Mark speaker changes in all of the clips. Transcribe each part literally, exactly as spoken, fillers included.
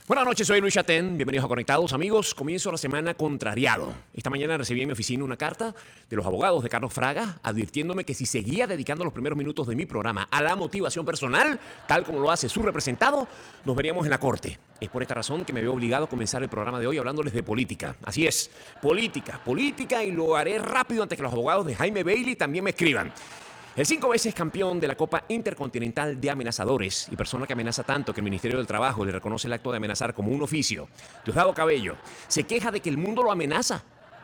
Speaker 1: Buenas noches, soy Luis Chatén. Bienvenidos a Conectados, amigos. Comienzo la semana contrariado. Esta mañana recibí en mi oficina una carta de los abogados de Carlos Fraga advirtiéndome que si seguía dedicando los primeros minutos de mi programa a la motivación personal, tal como lo hace su representado, nos veríamos en la corte. Es por esta razón que me veo obligado a comenzar el programa de hoy hablándoles de política. Así es, política, política, y lo haré rápido antes que los abogados de Jaime Bailey también me escriban. El cinco veces campeón de la Copa Intercontinental de Amenazadores y persona que amenaza tanto que el Ministerio del Trabajo le reconoce el acto de amenazar como un oficio, Diosdado Cabello, se queja de que el mundo lo amenaza.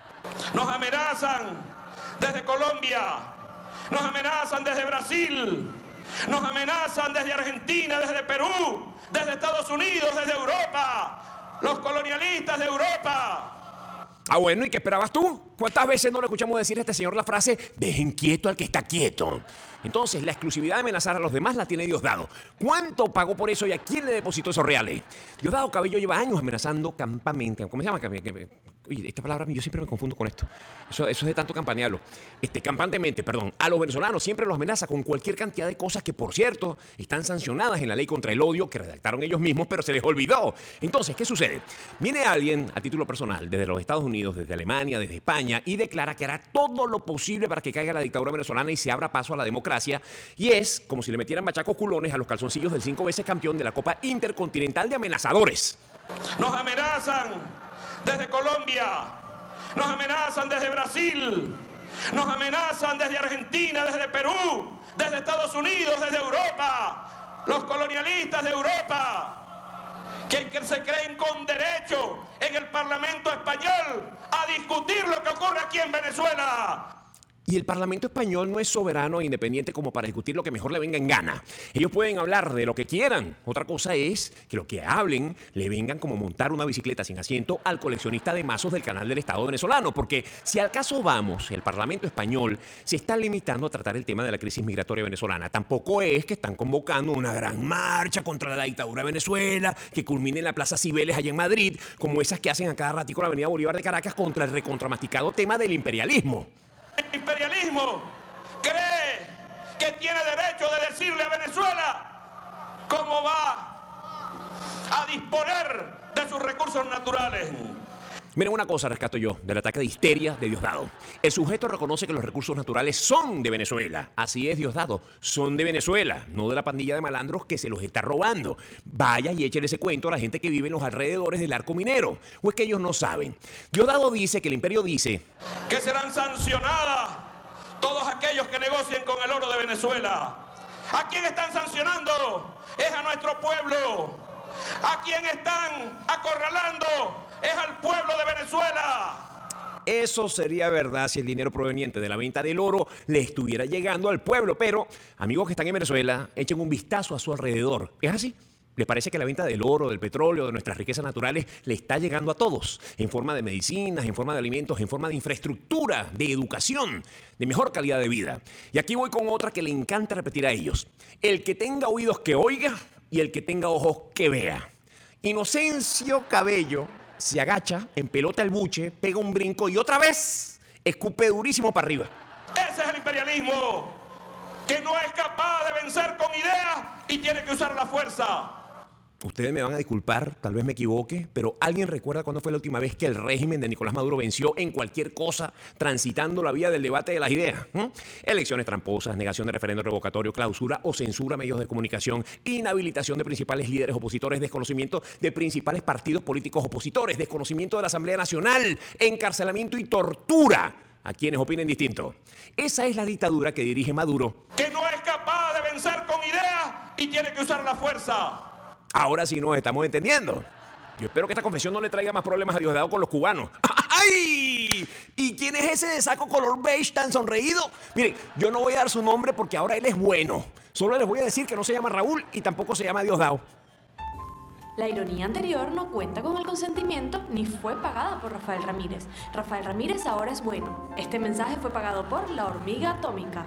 Speaker 2: Nos amenazan desde Colombia, nos amenazan desde Brasil, nos amenazan desde Argentina, desde Perú, desde Estados Unidos, desde Europa, los colonialistas de Europa.
Speaker 1: Ah, bueno, ¿y qué esperabas tú? ¿Cuántas veces no le escuchamos decir a este señor la frase dejen quieto al que está quieto? Entonces, la exclusividad de amenazar a los demás la tiene Diosdado. ¿Cuánto pagó por eso y a quién le depositó esos reales? Diosdado Cabello lleva años amenazando campamente. ¿Cómo se llama? Oye, esta palabra yo siempre me confundo con esto. Eso, eso es de tanto campanearlo. Este, campantemente, perdón. A los venezolanos siempre los amenaza con cualquier cantidad de cosas que, por cierto, están sancionadas en la ley contra el odio que redactaron ellos mismos, pero se les olvidó. Entonces, ¿qué sucede? Viene alguien a título personal desde los Estados Unidos, desde Alemania, desde España, y declara que hará todo lo posible para que caiga la dictadura venezolana y se abra paso a la democracia. Y es como si le metieran bachacos culones a los calzoncillos del cinco veces campeón de la Copa Intercontinental de Amenazadores.
Speaker 2: Nos amenazan desde Colombia, nos amenazan desde Brasil, nos amenazan desde Argentina, desde Perú, desde Estados Unidos, desde Europa, los colonialistas de Europa, que, que se creen con derecho en el Parlamento español a discutir lo que ocurre aquí en Venezuela.
Speaker 1: Y el Parlamento español no es soberano e independiente como para discutir lo que mejor le venga en gana. Ellos pueden hablar de lo que quieran. Otra cosa es que lo que hablen le vengan como montar una bicicleta sin asiento al coleccionista de mazos del canal del Estado venezolano. Porque si al caso vamos, el Parlamento español se está limitando a tratar el tema de la crisis migratoria venezolana. Tampoco es que están convocando una gran marcha contra la dictadura de Venezuela que culmine en la Plaza Cibeles allá en Madrid, como esas que hacen a cada ratico en la Avenida Bolívar de Caracas contra el recontramasticado tema del imperialismo.
Speaker 2: El imperialismo cree que tiene derecho de decirle a Venezuela cómo va a disponer de sus recursos naturales.
Speaker 1: Miren, una cosa rescato yo del ataque de histeria de Diosdado. El sujeto reconoce que los recursos naturales son de Venezuela. Así es, Diosdado, son de Venezuela, no de la pandilla de malandros que se los está robando. Vaya y échale ese cuento a la gente que vive en los alrededores del arco minero. ¿O es que ellos no saben? Diosdado dice que el imperio dice
Speaker 2: que serán sancionadas todos aquellos que negocien con el oro de Venezuela. ¿A quién están sancionando? Es a nuestro pueblo. ¿A quién están acorralando? Es al pueblo de Venezuela.
Speaker 1: Eso sería verdad si el dinero proveniente de la venta del oro le estuviera llegando al pueblo. Pero, amigos que están en Venezuela, echen un vistazo a su alrededor. ¿Es así? ¿Les parece que la venta del oro, del petróleo, de nuestras riquezas naturales le está llegando a todos? En forma de medicinas, en forma de alimentos, en forma de infraestructura, de educación, de mejor calidad de vida. Y aquí voy con otra que le encanta repetir a ellos. El que tenga oídos que oiga y el que tenga ojos que vea. Inocencio Cabello se agacha, empelota el buche, pega un brinco y otra vez escupe durísimo para arriba.
Speaker 2: Ese es el imperialismo, que no es capaz de vencer con ideas y tiene que usar la fuerza.
Speaker 1: Ustedes me van a disculpar, tal vez me equivoque, pero ¿alguien recuerda cuándo fue la última vez que el régimen de Nicolás Maduro venció en cualquier cosa transitando la vía del debate de las ideas? ¿Mm? Elecciones tramposas, negación de referendo revocatorio, clausura o censura a medios de comunicación, inhabilitación de principales líderes opositores, desconocimiento de principales partidos políticos opositores, desconocimiento de la Asamblea Nacional, encarcelamiento y tortura a quienes opinen distinto. Esa es la dictadura que dirige Maduro,
Speaker 2: que no es capaz de vencer con ideas y tiene que usar la fuerza.
Speaker 1: Ahora sí nos estamos entendiendo. Yo espero que esta confesión no le traiga más problemas a Diosdado con los cubanos. ¡Ay! ¿Y quién es ese de saco color beige tan sonreído? Miren, yo no voy a dar su nombre porque ahora él es bueno. Solo les voy a decir que no se llama Raúl y tampoco se llama Diosdado.
Speaker 3: La ironía anterior no cuenta con el consentimiento ni fue pagada por Rafael Ramírez. Rafael Ramírez ahora es bueno. Este mensaje fue pagado por La Hormiga Atómica.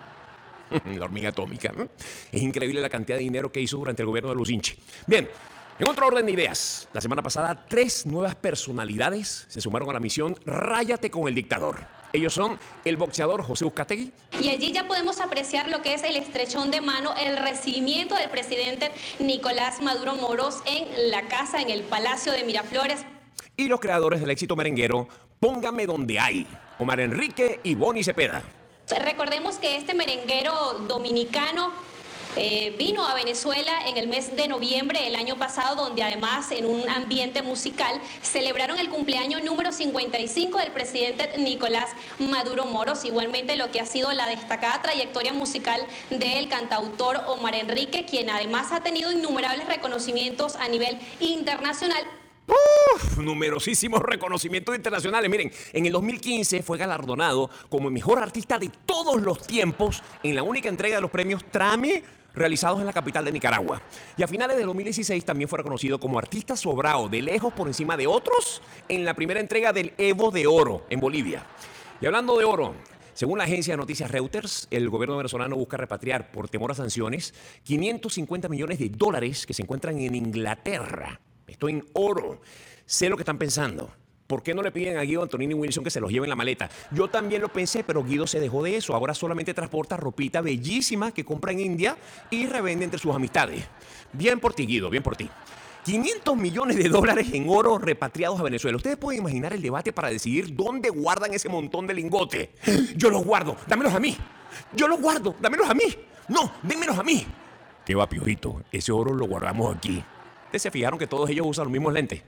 Speaker 1: La hormiga atómica. ¿No? Es increíble la cantidad de dinero que hizo durante el gobierno de Lucinchi. Bien, En otro orden de ideas, la semana pasada tres nuevas personalidades se sumaron a la misión Ráyate con el dictador. Ellos son el boxeador José Uzcategui.
Speaker 4: Y allí ya podemos apreciar lo que es el estrechón de mano, el recibimiento del presidente Nicolás Maduro Moros en la casa, en el Palacio de Miraflores.
Speaker 1: Y los creadores del éxito merenguero Póngame Donde Hay, Omar Enrique y Bonnie Cepeda.
Speaker 4: Recordemos que este merenguero dominicano eh, vino a Venezuela en el mes de noviembre del año pasado, donde además en un ambiente musical celebraron el cumpleaños número cincuenta y cinco del presidente Nicolás Maduro Moros. Igualmente lo que ha sido la destacada trayectoria musical del cantautor Omar Enrique, quien además ha tenido innumerables reconocimientos a nivel internacional.
Speaker 1: Uf, numerosísimos reconocimientos internacionales. Miren, en el dos mil quince fue galardonado como el mejor artista de todos los tiempos en la única entrega de los premios Trame realizados en la capital de Nicaragua. Y a finales de dos mil dieciséis también fue reconocido como artista sobrado de lejos por encima de otros en la primera entrega del Evo de Oro en Bolivia. Y hablando de oro, según la agencia de noticias Reuters, el gobierno venezolano busca repatriar por temor a sanciones quinientos cincuenta millones de dólares que se encuentran en Inglaterra. Esto en oro. Sé lo que están pensando. ¿Por qué no le piden a Guido Antonini Wilson que se los lleve en la maleta? Yo también lo pensé, pero Guido se dejó de eso. Ahora solamente transporta ropita bellísima que compra en India y revende entre sus amistades. Bien por ti, Guido, bien por ti. quinientos millones de dólares en oro repatriados a Venezuela. Ustedes pueden imaginar el debate para decidir dónde guardan ese montón de lingotes. Yo los guardo, dámelos a mí. Yo los guardo, dámelos a mí. No, démelos a mí. Qué va, Piojito, ese oro lo guardamos aquí. ¿Ustedes se fijaron que todos ellos usan los mismos lentes?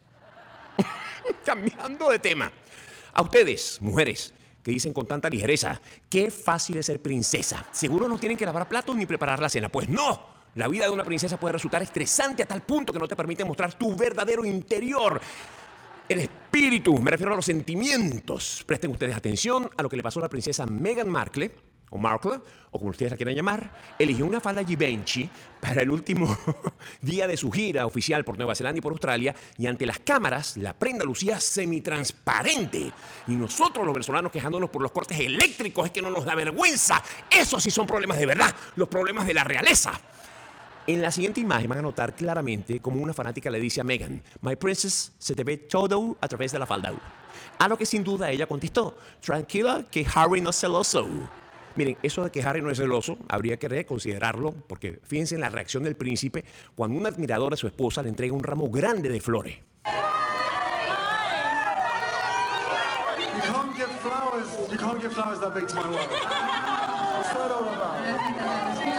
Speaker 1: Cambiando de tema. A ustedes, mujeres, que dicen con tanta ligereza, qué fácil es ser princesa. Seguro no tienen que lavar platos ni preparar la cena. Pues no. La vida de una princesa puede resultar estresante a tal punto que no te permite mostrar tu verdadero interior. El espíritu, me refiero a los sentimientos. Presten ustedes atención a lo que le pasó a la princesa Meghan Markle, o Markle, o como ustedes la quieran llamar. Eligió una falda Givenchy para el último día de su gira oficial por Nueva Zelanda y por Australia, y ante las cámaras la prenda lucía semitransparente. Y nosotros los venezolanos quejándonos por los cortes eléctricos, es que no nos da vergüenza. Esos sí son problemas de verdad, los problemas de la realeza. En la siguiente imagen van a notar claramente como una fanática le dice a Meghan: "My princess, se te ve todo a través de la falda". A lo que sin duda ella contestó: "Tranquila, que Harry no es celoso". Miren, eso de que Harry no es celoso, habría que reconsiderarlo, porque fíjense en la reacción del príncipe cuando un admirador de su esposa le entrega un ramo grande de flores.
Speaker 5: You can't give flowers, you can't give flowers that big to my wife. What's that all about?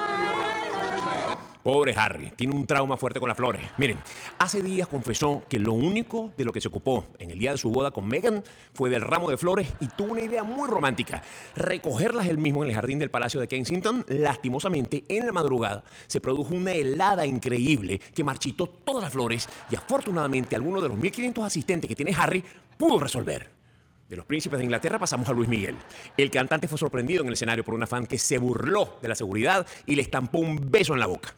Speaker 1: Pobre Harry, tiene un trauma fuerte con las flores. Miren, hace días confesó que lo único de lo que se ocupó en el día de su boda con Meghan fue del ramo de flores y tuvo una idea muy romántica: recogerlas él mismo en el jardín del Palacio de Kensington. Lastimosamente, en la madrugada se produjo una helada increíble que marchitó todas las flores y afortunadamente alguno de los mil quinientos asistentes que tiene Harry pudo resolver. De los príncipes de Inglaterra pasamos a Luis Miguel. El cantante fue sorprendido en el escenario por una fan que se burló de la seguridad y le estampó un beso en la boca.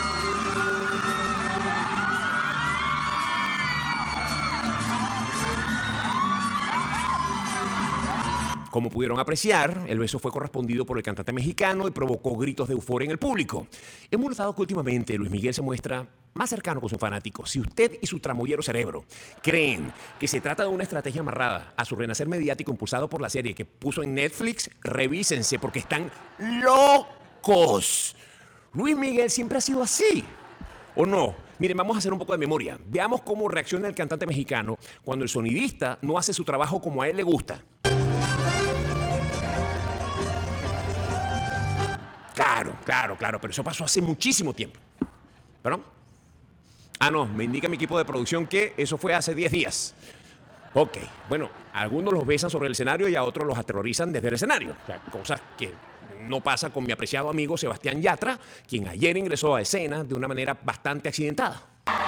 Speaker 1: Como pudieron apreciar, el beso fue correspondido por el cantante mexicano y provocó gritos de euforia en el público. Hemos notado que últimamente Luis Miguel se muestra más cercano con sus fanáticos. Si usted y su tramoyero cerebro creen que se trata de una estrategia amarrada a su renacer mediático impulsado por la serie que puso en Netflix, revísense porque están locos. Luis Miguel siempre ha sido así, ¿o no? Miren, vamos a hacer un poco de memoria. Veamos cómo reacciona el cantante mexicano cuando el sonidista no hace su trabajo como a él le gusta. Claro, claro, claro, pero eso pasó hace muchísimo tiempo. ¿Perdón? Ah, no, me indica mi equipo de producción que eso fue hace diez días. Ok, bueno, a algunos los besan sobre el escenario y a otros los aterrorizan desde el escenario. O sea, cosas que no pasa con mi apreciado amigo Sebastián Yatra, quien ayer ingresó a escena de una manera bastante accidentada.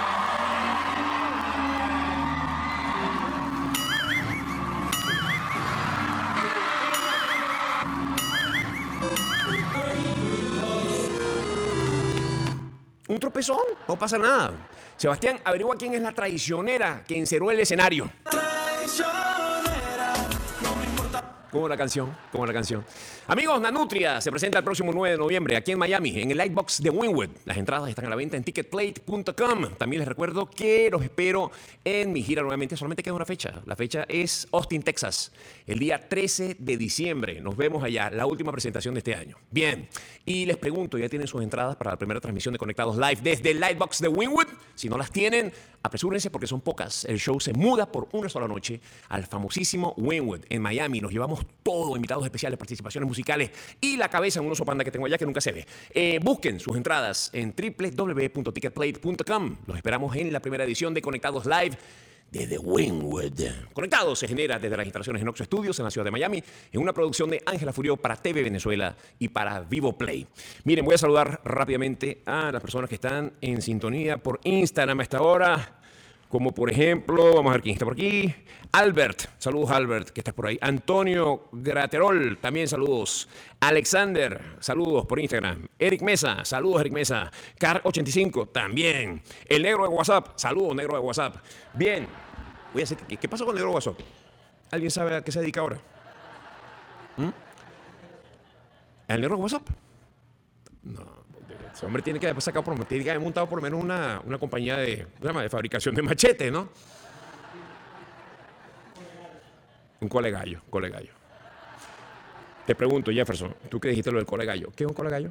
Speaker 1: Un tropezón, no pasa nada. Sebastián, averigua quién es la traicionera que encerró el escenario.
Speaker 2: Traicionera, no me importa.
Speaker 1: Como la canción, como la canción. Amigos, Nanutria se presenta el próximo nueve de noviembre aquí en Miami, en el Lightbox de Wynwood. Las entradas están a la venta en ticket plate punto com. También les recuerdo que los espero en mi gira nuevamente. Solamente queda una fecha. La fecha es Austin, Texas, el día trece de diciembre. Nos vemos allá, la última presentación de este año. Bien, y les pregunto, ¿ya tienen sus entradas para la primera transmisión de Conectados Live desde el Lightbox de Wynwood? Si no las tienen, apresúrense porque son pocas. El show se muda por una sola noche al famosísimo Wynwood en Miami. Nos llevamos todo, invitados especiales, participaciones musicales y la cabeza en un oso panda que tengo allá que nunca se ve. Eh, busquen sus entradas en doble u doble u doble u punto ticket plate punto com. Los esperamos en la primera edición de Conectados Live desde Wynwood. Conectados se genera desde las instalaciones en Oxo Studios en la ciudad de Miami, en una producción de Ángela Furió para T V Venezuela y para Vivo Play. Miren, voy a saludar rápidamente a las personas que están en sintonía por Instagram a esta hora. Como por ejemplo, vamos a ver quién está por aquí. Albert, saludos Albert, que estás por ahí. Antonio Graterol, también saludos. Alexander, saludos por Instagram. Eric Mesa, saludos Eric Mesa. Car ochenta y cinco, también. El negro de WhatsApp, saludos negro de WhatsApp. Bien, voy a hacer, ¿qué, qué pasó con el negro de WhatsApp? ¿Alguien sabe a qué se dedica ahora? ¿Mm? ¿El negro de WhatsApp? No. Ese hombre tiene que haber sacado por, tiene que haber montado por lo menos una, una compañía de, de fabricación de machetes, ¿no? Un colegallo, colegallo. Te pregunto, Jefferson, tú que dijiste lo del colegallo, ¿qué es un colegallo?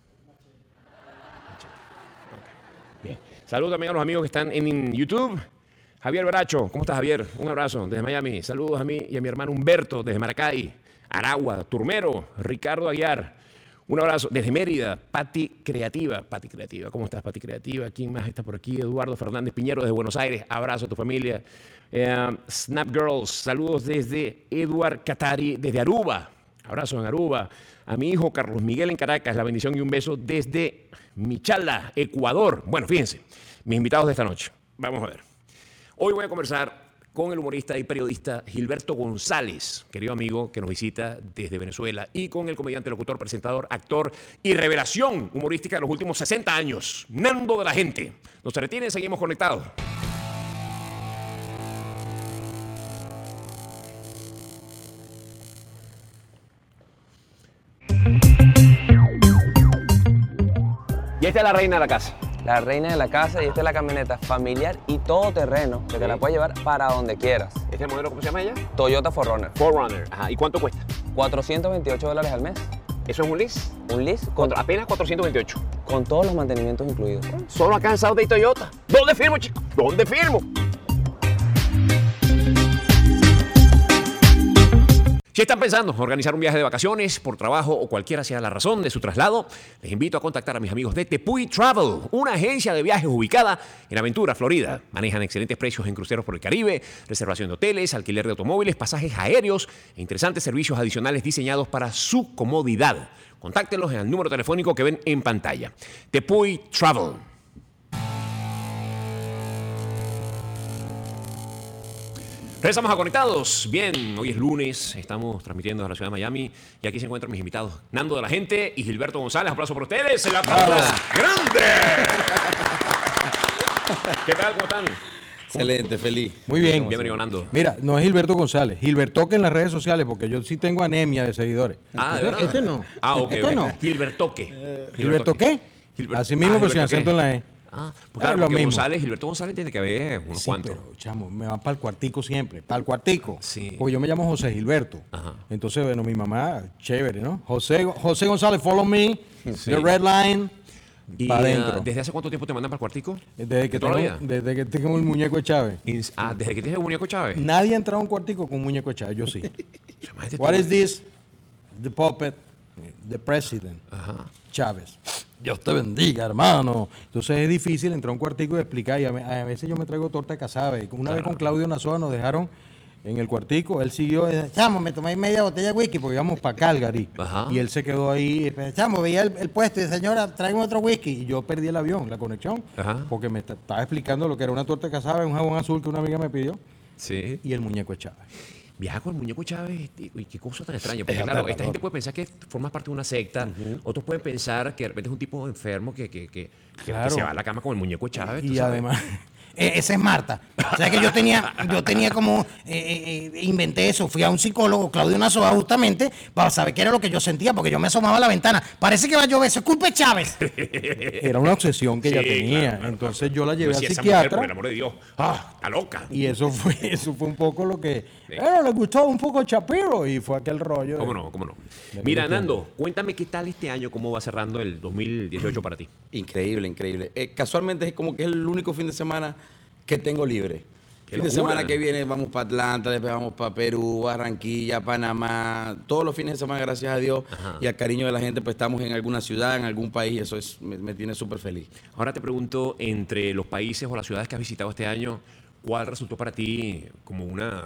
Speaker 1: Okay. Bien. Saludos también a los amigos que están en YouTube. Javier Baracho, ¿cómo estás, Javier? Un abrazo desde Miami. Saludos a mí y a mi hermano Humberto desde Maracay, Aragua, Turmero, Ricardo Aguiar. Un abrazo desde Mérida, Pati Creativa. Pati Creativa, ¿cómo estás, Pati Creativa? ¿Quién más está por aquí? Eduardo Fernández Piñero desde Buenos Aires. Abrazo a tu familia. Eh, Snap Girls, saludos desde Eduard Catari, desde Aruba. Abrazo en Aruba. A mi hijo Carlos Miguel en Caracas, la bendición y un beso desde Michala, Ecuador. Bueno, fíjense, mis invitados de esta noche. Vamos a ver. Hoy voy a conversar con el humorista y periodista Gilberto González, querido amigo que nos visita desde Venezuela, y con el comediante, locutor, presentador, actor y revelación humorística de los últimos sesenta años, Nando de la Gente. Nos retienen, seguimos conectados. Y esta es la reina de la casa.
Speaker 6: La reina de la casa, y esta es la camioneta familiar y todoterreno que sí. Te la puedes llevar para donde quieras.
Speaker 1: ¿Este es el modelo, cómo se llama ella?
Speaker 6: Toyota cuatro runner.
Speaker 1: cuatro runner, ajá. ¿Y cuánto cuesta?
Speaker 6: cuatrocientos veintiocho dólares al mes.
Speaker 1: ¿Eso es un lease?
Speaker 6: Un lease.
Speaker 1: Con, Con, apenas cuatrocientos veintiocho.
Speaker 6: Con todos los mantenimientos incluidos.
Speaker 1: Solo acá en South Bay Toyota. ¿Dónde firmo, chico? ¿Dónde firmo? Si están pensando en organizar un viaje de vacaciones, por trabajo o cualquiera sea la razón de su traslado, les invito a contactar a mis amigos de Tepuy Travel, una agencia de viajes ubicada en Aventura, Florida. Manejan excelentes precios en cruceros por el Caribe, reservación de hoteles, alquiler de automóviles, pasajes aéreos e interesantes servicios adicionales diseñados para su comodidad. Contáctenlos en el número telefónico que ven en pantalla. Tepuy Travel. Regresamos a Conectados. Bien, hoy es lunes, estamos transmitiendo desde la ciudad de Miami y aquí se encuentran mis invitados, Nando de la Gente y Gilberto González. Aplauso por ustedes. ¡El aplauso grande! ¿Qué tal? ¿Cómo están?
Speaker 7: Excelente, feliz.
Speaker 8: Muy bien.
Speaker 1: Bienvenido, Nando.
Speaker 8: Mira, no es Gilberto González, Gilbertoque en las redes sociales, porque yo sí tengo anemia de seguidores.
Speaker 1: Ah, ¿de verdad?
Speaker 8: Este no.
Speaker 1: Ah, ok.
Speaker 8: Este
Speaker 1: okay.
Speaker 8: no.
Speaker 1: Gilbertoque.
Speaker 8: Eh, ¿Gilberto qué?
Speaker 1: Gilbert...
Speaker 8: Así mismo,
Speaker 1: ah,
Speaker 8: pero sin acento en la E.
Speaker 1: Ah, pues claro,
Speaker 8: lo
Speaker 1: porque
Speaker 8: mismo.
Speaker 1: González, Gilberto González tiene que haber unos
Speaker 8: Sí,
Speaker 1: cuantos.
Speaker 8: pero, chamo, me van para el cuartico siempre, para el cuartico.
Speaker 1: Sí.
Speaker 8: Porque yo me llamo José Gilberto.
Speaker 1: Ajá.
Speaker 8: Entonces, bueno, mi mamá, chévere, ¿no? José, José González, follow me,
Speaker 1: Sí.
Speaker 8: the red line,
Speaker 1: ¿Y
Speaker 8: para
Speaker 1: uh,
Speaker 8: adentro.
Speaker 1: ¿Desde hace cuánto tiempo te mandan para el cuartico?
Speaker 8: Desde que,
Speaker 1: ¿Toda la
Speaker 8: tengo,
Speaker 1: vida?
Speaker 8: desde que tengo el muñeco de Chávez.
Speaker 1: Ins- Ah, ¿desde que tienes el muñeco Chávez?
Speaker 8: Nadie ha entrado a un cuartico con un muñeco de Chávez, yo sí.
Speaker 1: Imagínate
Speaker 8: What
Speaker 1: tú.
Speaker 8: is this? The puppet, the president,
Speaker 1: Ajá.
Speaker 8: Chávez. Dios te bendiga, hermano. Entonces es difícil entrar a un cuartico y explicar. Y a, me- a veces yo me traigo torta de casabe. Una vez con Claudio Nazoa nos dejaron en el cuartico. Él siguió, eh, chamo, me tomé media botella de whisky porque íbamos para Calgary.
Speaker 1: Ajá.
Speaker 8: Y él se quedó ahí. eh, Chamo, veía el, el puesto y dice, señora, tráigame otro whisky. Y yo perdí el avión, la conexión.
Speaker 1: Ajá.
Speaker 8: Porque me t- estaba explicando lo que era una torta de casabe, un jabón azul que una amiga me pidió.
Speaker 1: Sí.
Speaker 8: Y el muñeco de Chávez.
Speaker 1: Viaja con el muñeco Chávez, y, y qué cosa tan extraña. Porque
Speaker 8: Es
Speaker 1: claro,
Speaker 8: aterrador.
Speaker 1: esta gente puede pensar que formas parte de una secta, otros pueden pensar que de repente es un tipo enfermo que, que, que, que-
Speaker 8: Claro.
Speaker 1: que se va a la cama con el muñeco de Chávez. tú
Speaker 8: Y
Speaker 1: sabes.
Speaker 8: además,
Speaker 7: eh, esa es Marta. O sea que yo tenía, yo tenía como, eh, eh, inventé eso, fui a un psicólogo, Claudio Nazoa, justamente, para saber qué era lo que yo sentía, porque yo me asomaba a la ventana. Parece que va a llover, eso es culpa de Chávez.
Speaker 8: Era una obsesión que
Speaker 1: Sí,
Speaker 8: ella tenía.
Speaker 1: claro, claro,
Speaker 8: Entonces
Speaker 1: claro.
Speaker 8: yo la llevé
Speaker 1: Yo
Speaker 8: al
Speaker 1: decía, esa mujer,
Speaker 8: psiquiatra.
Speaker 1: por el amor de Dios, ah, está loca.
Speaker 8: Y eso fue, eso fue un poco lo que.
Speaker 1: Sí.
Speaker 8: Bueno, le gustó un poco Shapiro y fue aquel rollo.
Speaker 1: ¿Cómo
Speaker 8: de-
Speaker 1: no? ¿Cómo no?
Speaker 8: de
Speaker 1: Mira,
Speaker 8: aquel
Speaker 1: Nando, cuéntame qué tal este año, cómo va cerrando el dos mil dieciocho para ti.
Speaker 9: Increíble, increíble. Eh, casualmente es como que es el único fin de semana que tengo libre.
Speaker 1: ¡Qué
Speaker 9: Fin de
Speaker 1: locura!
Speaker 9: semana que viene vamos para Atlanta, después vamos para Perú, Barranquilla, Panamá. Todos los fines de semana, gracias a Dios
Speaker 1: Ajá.
Speaker 9: y al cariño de la gente, pues estamos en alguna ciudad, en algún país. Eso es, me, me tiene súper feliz.
Speaker 1: Ahora te pregunto, entre los países o las ciudades que has visitado este año, ¿cuál resultó para ti como una,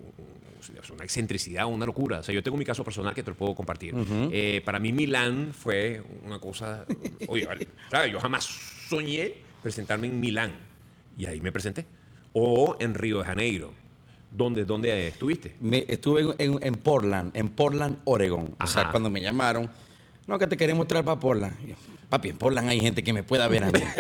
Speaker 1: una excentricidad, una locura? O sea, yo tengo mi caso personal que te lo puedo compartir. Eh, para mí Milán fue una cosa... Oye, vale, ¿sabes? Yo jamás soñé presentarme en Milán. Y ahí me presenté. O en Río de Janeiro. ¿Dónde, dónde estuviste?
Speaker 9: Me, estuve en, en- en Portland, en Portland, Oregon. O sea,
Speaker 1: Ajá.
Speaker 9: cuando me llamaron, no, que te queremos traer para Portland. Y yo, papi, en Portland hay gente que me pueda ver a mí.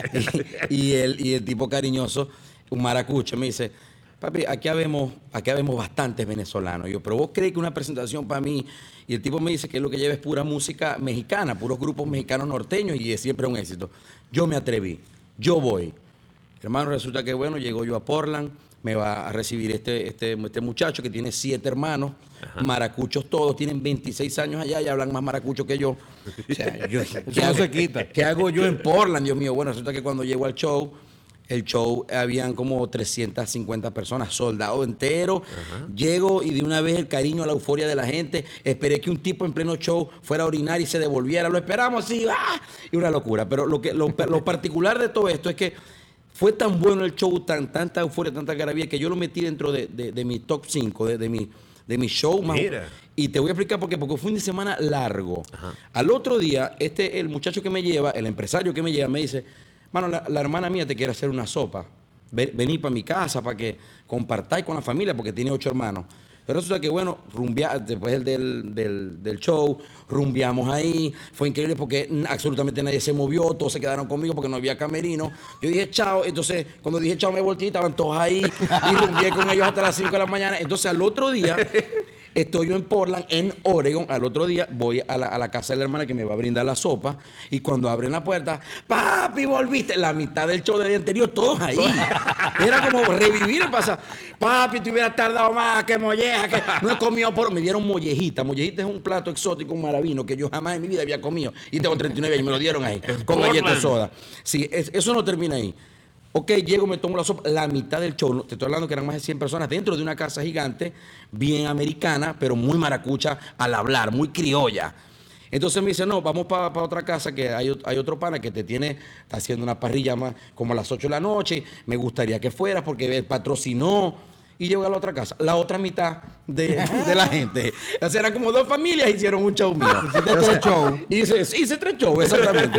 Speaker 9: y, y el, y el tipo cariñoso, un maracucho, me dice, papi, aquí habemos, aquí habemos bastantes venezolanos. Yo, pero vos crees que una presentación para mí, y el tipo me dice que lo que lleva es pura música mexicana, puros grupos mexicanos norteños, y es siempre un éxito. Yo me atreví, yo voy. Hermano, resulta que bueno, llego yo a Portland, me va a recibir este, este, este muchacho que tiene siete hermanos, maracuchos todos, tienen veintiséis años allá y hablan más maracucho que yo. O sea, yo dije, ¿qué,
Speaker 8: no
Speaker 9: hago,
Speaker 8: se quita.
Speaker 9: ¿qué hago yo en Portland, Dios mío? Bueno, resulta que cuando llego al show, el show habían como trescientas cincuenta personas, soldado entero. Llego y de una vez el cariño, la euforia de la gente. Esperé que un tipo en pleno show fuera a orinar y se devolviera. Lo esperamos así, ¡ah! Y una locura. Pero lo, que, lo, lo particular de todo esto es que fue tan bueno el show, tan, tanta euforia, tanta garabía, que yo lo metí dentro de, de, de mi top cinco, de, de, mi, de mi show. Más,
Speaker 1: Mira.
Speaker 9: y te voy a explicar por qué, porque fue un fin de semana largo. Al otro día, este, el muchacho que me lleva, el empresario que me lleva, me dice, mano, la, la hermana mía te quiere hacer una sopa. Ven- Vení para mi casa para que compartáis con la familia, porque tiene ocho hermanos. Pero resulta que, bueno, rumbia, después del, del, del, del show, rumbeamos ahí. Fue increíble porque n- absolutamente nadie se movió, todos se quedaron conmigo porque no había camerino. Yo dije chao, entonces cuando dije chao me volteé y estaban todos ahí y rumbeé con ellos hasta las cinco de la mañana. Entonces al otro día estoy yo en Portland, en Oregon. Al otro día voy a la, a la casa de la hermana que me va a brindar la sopa. Y cuando abren la puerta, papi, volviste. La mitad del show del día anterior, todos ahí. Era como revivir el pasado. Papi, te hubieras tardado más, que molleja, que no he comido por... Me dieron mollejita. Mollejita es un plato exótico, un maravino, que yo jamás en mi vida había comido. Y tengo treinta y nueve años y me lo dieron ahí, con galletas soda. Sí, es- eso no termina ahí. Ok, llego, me tomo la sopa, la mitad del show, no, te estoy hablando que eran más de cien personas dentro de una casa gigante, bien americana, pero muy maracucha al hablar, muy criolla. Entonces me dice, no, vamos para otra casa que hay, ot- hay otro pana que te tiene, está haciendo una parrilla más como a las ocho de la noche, me gustaría que fueras porque él patrocinó. Y llego a la otra casa, la otra mitad de, de la gente. O sea, eran como dos familias hicieron un show mío.
Speaker 8: Hiciste tres shows.
Speaker 9: Hice, hice tres shows, exactamente.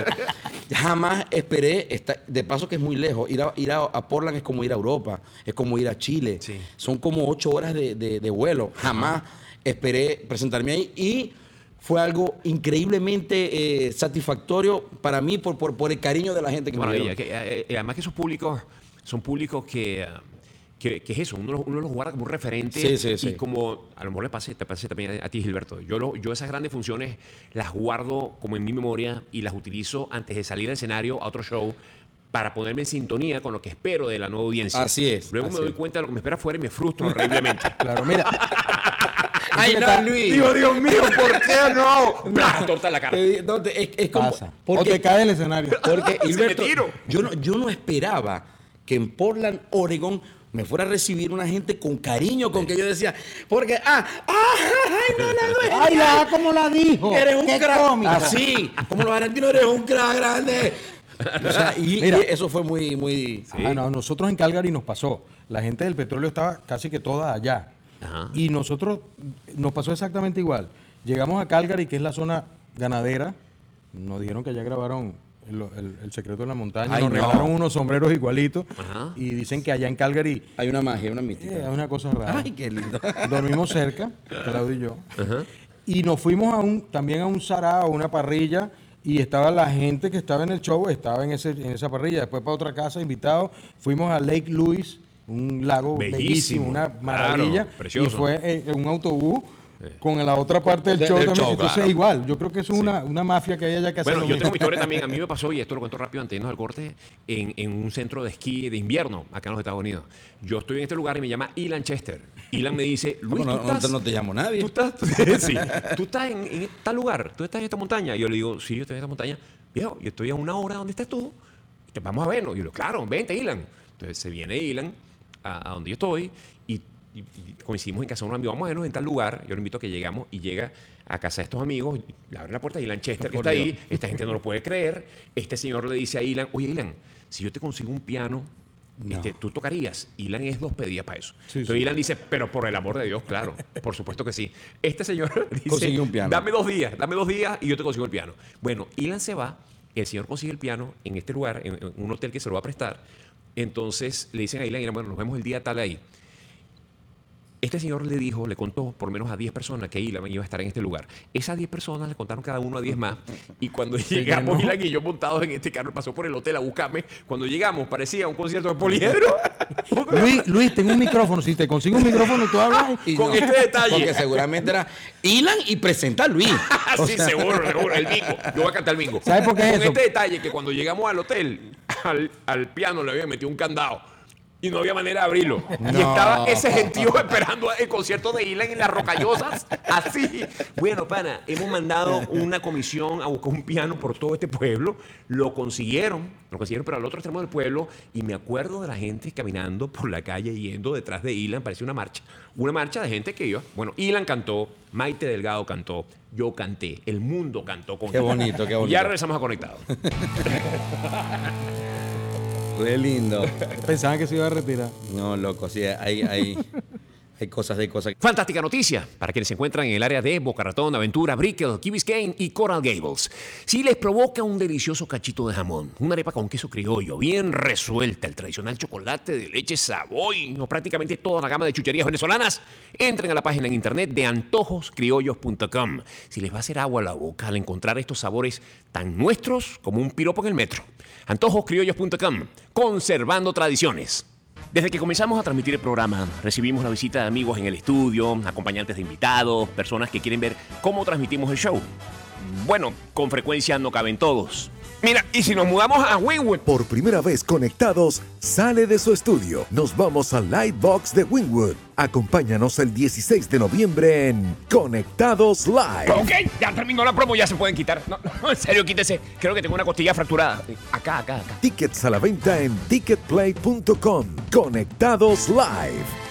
Speaker 9: Jamás esperé, esta- de paso que es muy lejos, ir, a, ir a, a Portland es como ir a Europa, es como ir a Chile.
Speaker 1: Sí.
Speaker 9: Son como ocho horas de, de- de vuelo. Jamás esperé presentarme ahí y fue algo increíblemente eh, satisfactorio para mí por, por, por el cariño de la gente que me
Speaker 1: Maravilla.
Speaker 9: dieron.
Speaker 1: Que, eh, eh, además que esos públicos son públicos que, eh, que, que es eso, uno, los- uno los guarda como un referente.
Speaker 9: Sí, sí, sí.
Speaker 1: Y como, a lo mejor le pase, te pase también a ti, Gilberto. Yo, lo- yo esas grandes funciones las guardo como en mi memoria y las utilizo antes de salir al escenario a otro show para ponerme en sintonía con lo que espero de la nueva audiencia.
Speaker 9: Así es,
Speaker 1: Luego
Speaker 9: así
Speaker 1: me doy
Speaker 9: es.
Speaker 1: cuenta de lo que me espera afuera y me frustro horriblemente.
Speaker 8: Claro, mira.
Speaker 9: Ay, no, Luis.
Speaker 1: Digo, Dios mío, ¿por qué no? ¡Blah! Torta en la cara.
Speaker 9: Te di- no, te- es, es como...
Speaker 8: Pasa.
Speaker 9: porque-
Speaker 8: O te cae el escenario.
Speaker 9: Porque,
Speaker 1: Se me
Speaker 9: Hilberto,
Speaker 1: tiro.
Speaker 9: yo no, yo no esperaba que en Portland, Oregon, me fuera a recibir una gente con cariño, con que yo decía, porque, ah, ah, ay, no le duele.
Speaker 7: Ay, la, ¿cómo la dijo?
Speaker 9: Eres un
Speaker 7: Qué
Speaker 9: crack.
Speaker 7: cómica.
Speaker 9: Así, como los argentinos, eres un crack grande. O sea, y,
Speaker 8: Mira.
Speaker 9: y eso fue muy, muy...
Speaker 8: Ah, no, a nosotros en Calgary nos pasó. La gente del petróleo estaba casi que toda allá.
Speaker 1: Ajá.
Speaker 8: Y nosotros nos pasó exactamente igual. Llegamos a Calgary, que es la zona ganadera. Nos dijeron que allá grabaron el, el- el secreto de la montaña.
Speaker 9: Ay,
Speaker 8: nos
Speaker 9: no.
Speaker 8: regalaron unos sombreros igualitos.
Speaker 1: Ajá.
Speaker 8: Y dicen que allá en Calgary
Speaker 9: Hay una magia, una
Speaker 8: eh,
Speaker 9: mística.
Speaker 8: es una cosa rara.
Speaker 9: Ay, qué lindo.
Speaker 8: Dormimos cerca, Claudio y yo. Y nos fuimos a un, también a un sarao, a una parrilla. y estaba la gente que estaba en el show, estaba en, ese, en esa parrilla. Después para otra casa, invitados, fuimos a Lake Louise, un lago bellísimo, bellísimo una maravilla. Claro, precioso. Y fue en un autobús con la otra parte del
Speaker 9: De-
Speaker 8: show
Speaker 9: del
Speaker 8: también.
Speaker 9: show,
Speaker 8: Entonces,
Speaker 9: claro.
Speaker 8: igual, yo creo que eso es una, una mafia que hay allá que hace
Speaker 1: Bueno,
Speaker 8: lo
Speaker 1: yo
Speaker 8: mismo.
Speaker 1: tengo mi historia también. A mí me pasó, y esto lo cuento rápido antes de irnos al corte, en, en un centro de esquí de invierno acá en los Estados Unidos. Yo estoy en este lugar y me llama Ilan Chester. Ilan me dice, Luis,
Speaker 9: no,
Speaker 1: ¿tú
Speaker 9: no,
Speaker 1: estás,
Speaker 9: no te llamo nadie.
Speaker 1: ¿Tú estás, sí, ¿tú estás en, en tal lugar? ¿Tú estás en esta montaña? Y yo le digo, sí, yo estoy en esta montaña. Viejo, yo estoy a una hora donde estás tú. Te vamos a vernos. Y yo le digo, claro, vente, Ilan. Entonces se viene Ilan a, a donde yo estoy y Y, y coincidimos en casa de un amigo, vamos a vernos en tal lugar. Yo lo invito a que llegamos y llega a casa de estos amigos, le abre la puerta a Ilan Chester, que
Speaker 9: Por
Speaker 1: está
Speaker 9: Dios.
Speaker 1: ahí. Esta gente no lo puede creer. Este señor le dice a Ilan, oye, Ilan, si yo te consigo un piano,
Speaker 8: No.
Speaker 1: este, tú tocarías. Ilan es dos pedidas para eso.
Speaker 8: Sí,
Speaker 1: Entonces
Speaker 8: sí.
Speaker 1: Ilan dice, pero por el amor de Dios, claro, por supuesto que sí. Este señor dice,
Speaker 9: Consiguió un piano.
Speaker 1: dame dos días, dame dos días y yo te consigo el piano. Bueno, Ilan se va, el señor consigue el piano en este lugar, en, en un hotel que se lo va a prestar. Entonces le dicen a Ilan, Ilan, bueno, nos vemos el día tal ahí. Este señor le dijo, le contó por lo menos a diez personas que Ilan iba a estar en este lugar. Esas diez personas le contaron cada uno a diez más. Y cuando llegamos,
Speaker 8: no.
Speaker 1: Ilan y yo montados en este carro, pasó por el hotel a buscarme. Cuando llegamos, parecía un concierto de Poliedro.
Speaker 8: Luis, Luis, tengo un micrófono. Si te consigo un micrófono, tú hablas.
Speaker 9: Y
Speaker 1: Con este detalle.
Speaker 9: Porque seguramente era Ilan y presenta a Luis. O
Speaker 1: sí,
Speaker 9: sea,
Speaker 1: seguro, seguro, el bingo. Yo voy a cantar el bingo.
Speaker 8: ¿Sabes por qué es
Speaker 1: Con
Speaker 8: eso?
Speaker 1: este detalle que cuando llegamos al hotel, al, al piano le habían metido un candado. Y no había manera de abrirlo. Y
Speaker 9: No.
Speaker 1: estaba ese gentío esperando el concierto de Ilan en las Rocallosas. Así. Bueno, pana, hemos mandado una comisión a buscar un piano por todo este pueblo. Lo consiguieron. Lo consiguieron, pero al otro extremo del pueblo. Y me acuerdo de la gente caminando por la calle yendo detrás de Ilan. Parecía una marcha. Una marcha de gente que iba. Bueno, Ilan cantó. Maite Delgado cantó. Yo canté. El mundo cantó con
Speaker 9: Qué
Speaker 1: Ilan.
Speaker 9: bonito, qué bonito.
Speaker 1: Y ya regresamos a Conectados.
Speaker 9: Re lindo.
Speaker 8: Pensaban que se iba a retirar.
Speaker 9: No, loco, sí, hay, hay, hay cosas, hay cosas.
Speaker 1: Fantástica noticia para quienes se encuentran en el área de Boca Ratón, Aventura, Brickell, Key Biscayne y Coral Gables. Si les provoca un delicioso cachito de jamón, una arepa con queso criollo bien resuelta, el tradicional chocolate de leche Savoy o prácticamente toda la gama de chucherías venezolanas, entren a la página en internet de antojos criollos punto com. Si les va a hacer agua a la boca al encontrar estos sabores tan nuestros como un piropo en el metro. antojos criollos punto com, conservando tradiciones. Desde que comenzamos a transmitir el programa, recibimos la visita de amigos en el estudio, acompañantes de invitados, personas que quieren ver cómo transmitimos el show. Bueno, con frecuencia no caben todos. Mira, y si nos mudamos a Wynwood,
Speaker 10: Por primera vez Conectados sale de su estudio. Nos vamos al Lightbox de Wynwood. Acompáñanos el dieciséis de noviembre en Conectados Live.
Speaker 1: ok, ya terminó la promo, ya se pueden quitar. No, no, en serio, quítese. Creo que tengo una costilla fracturada. Acá, acá, acá.
Speaker 10: Tickets a la venta en ticketplay punto com. Conectados Live.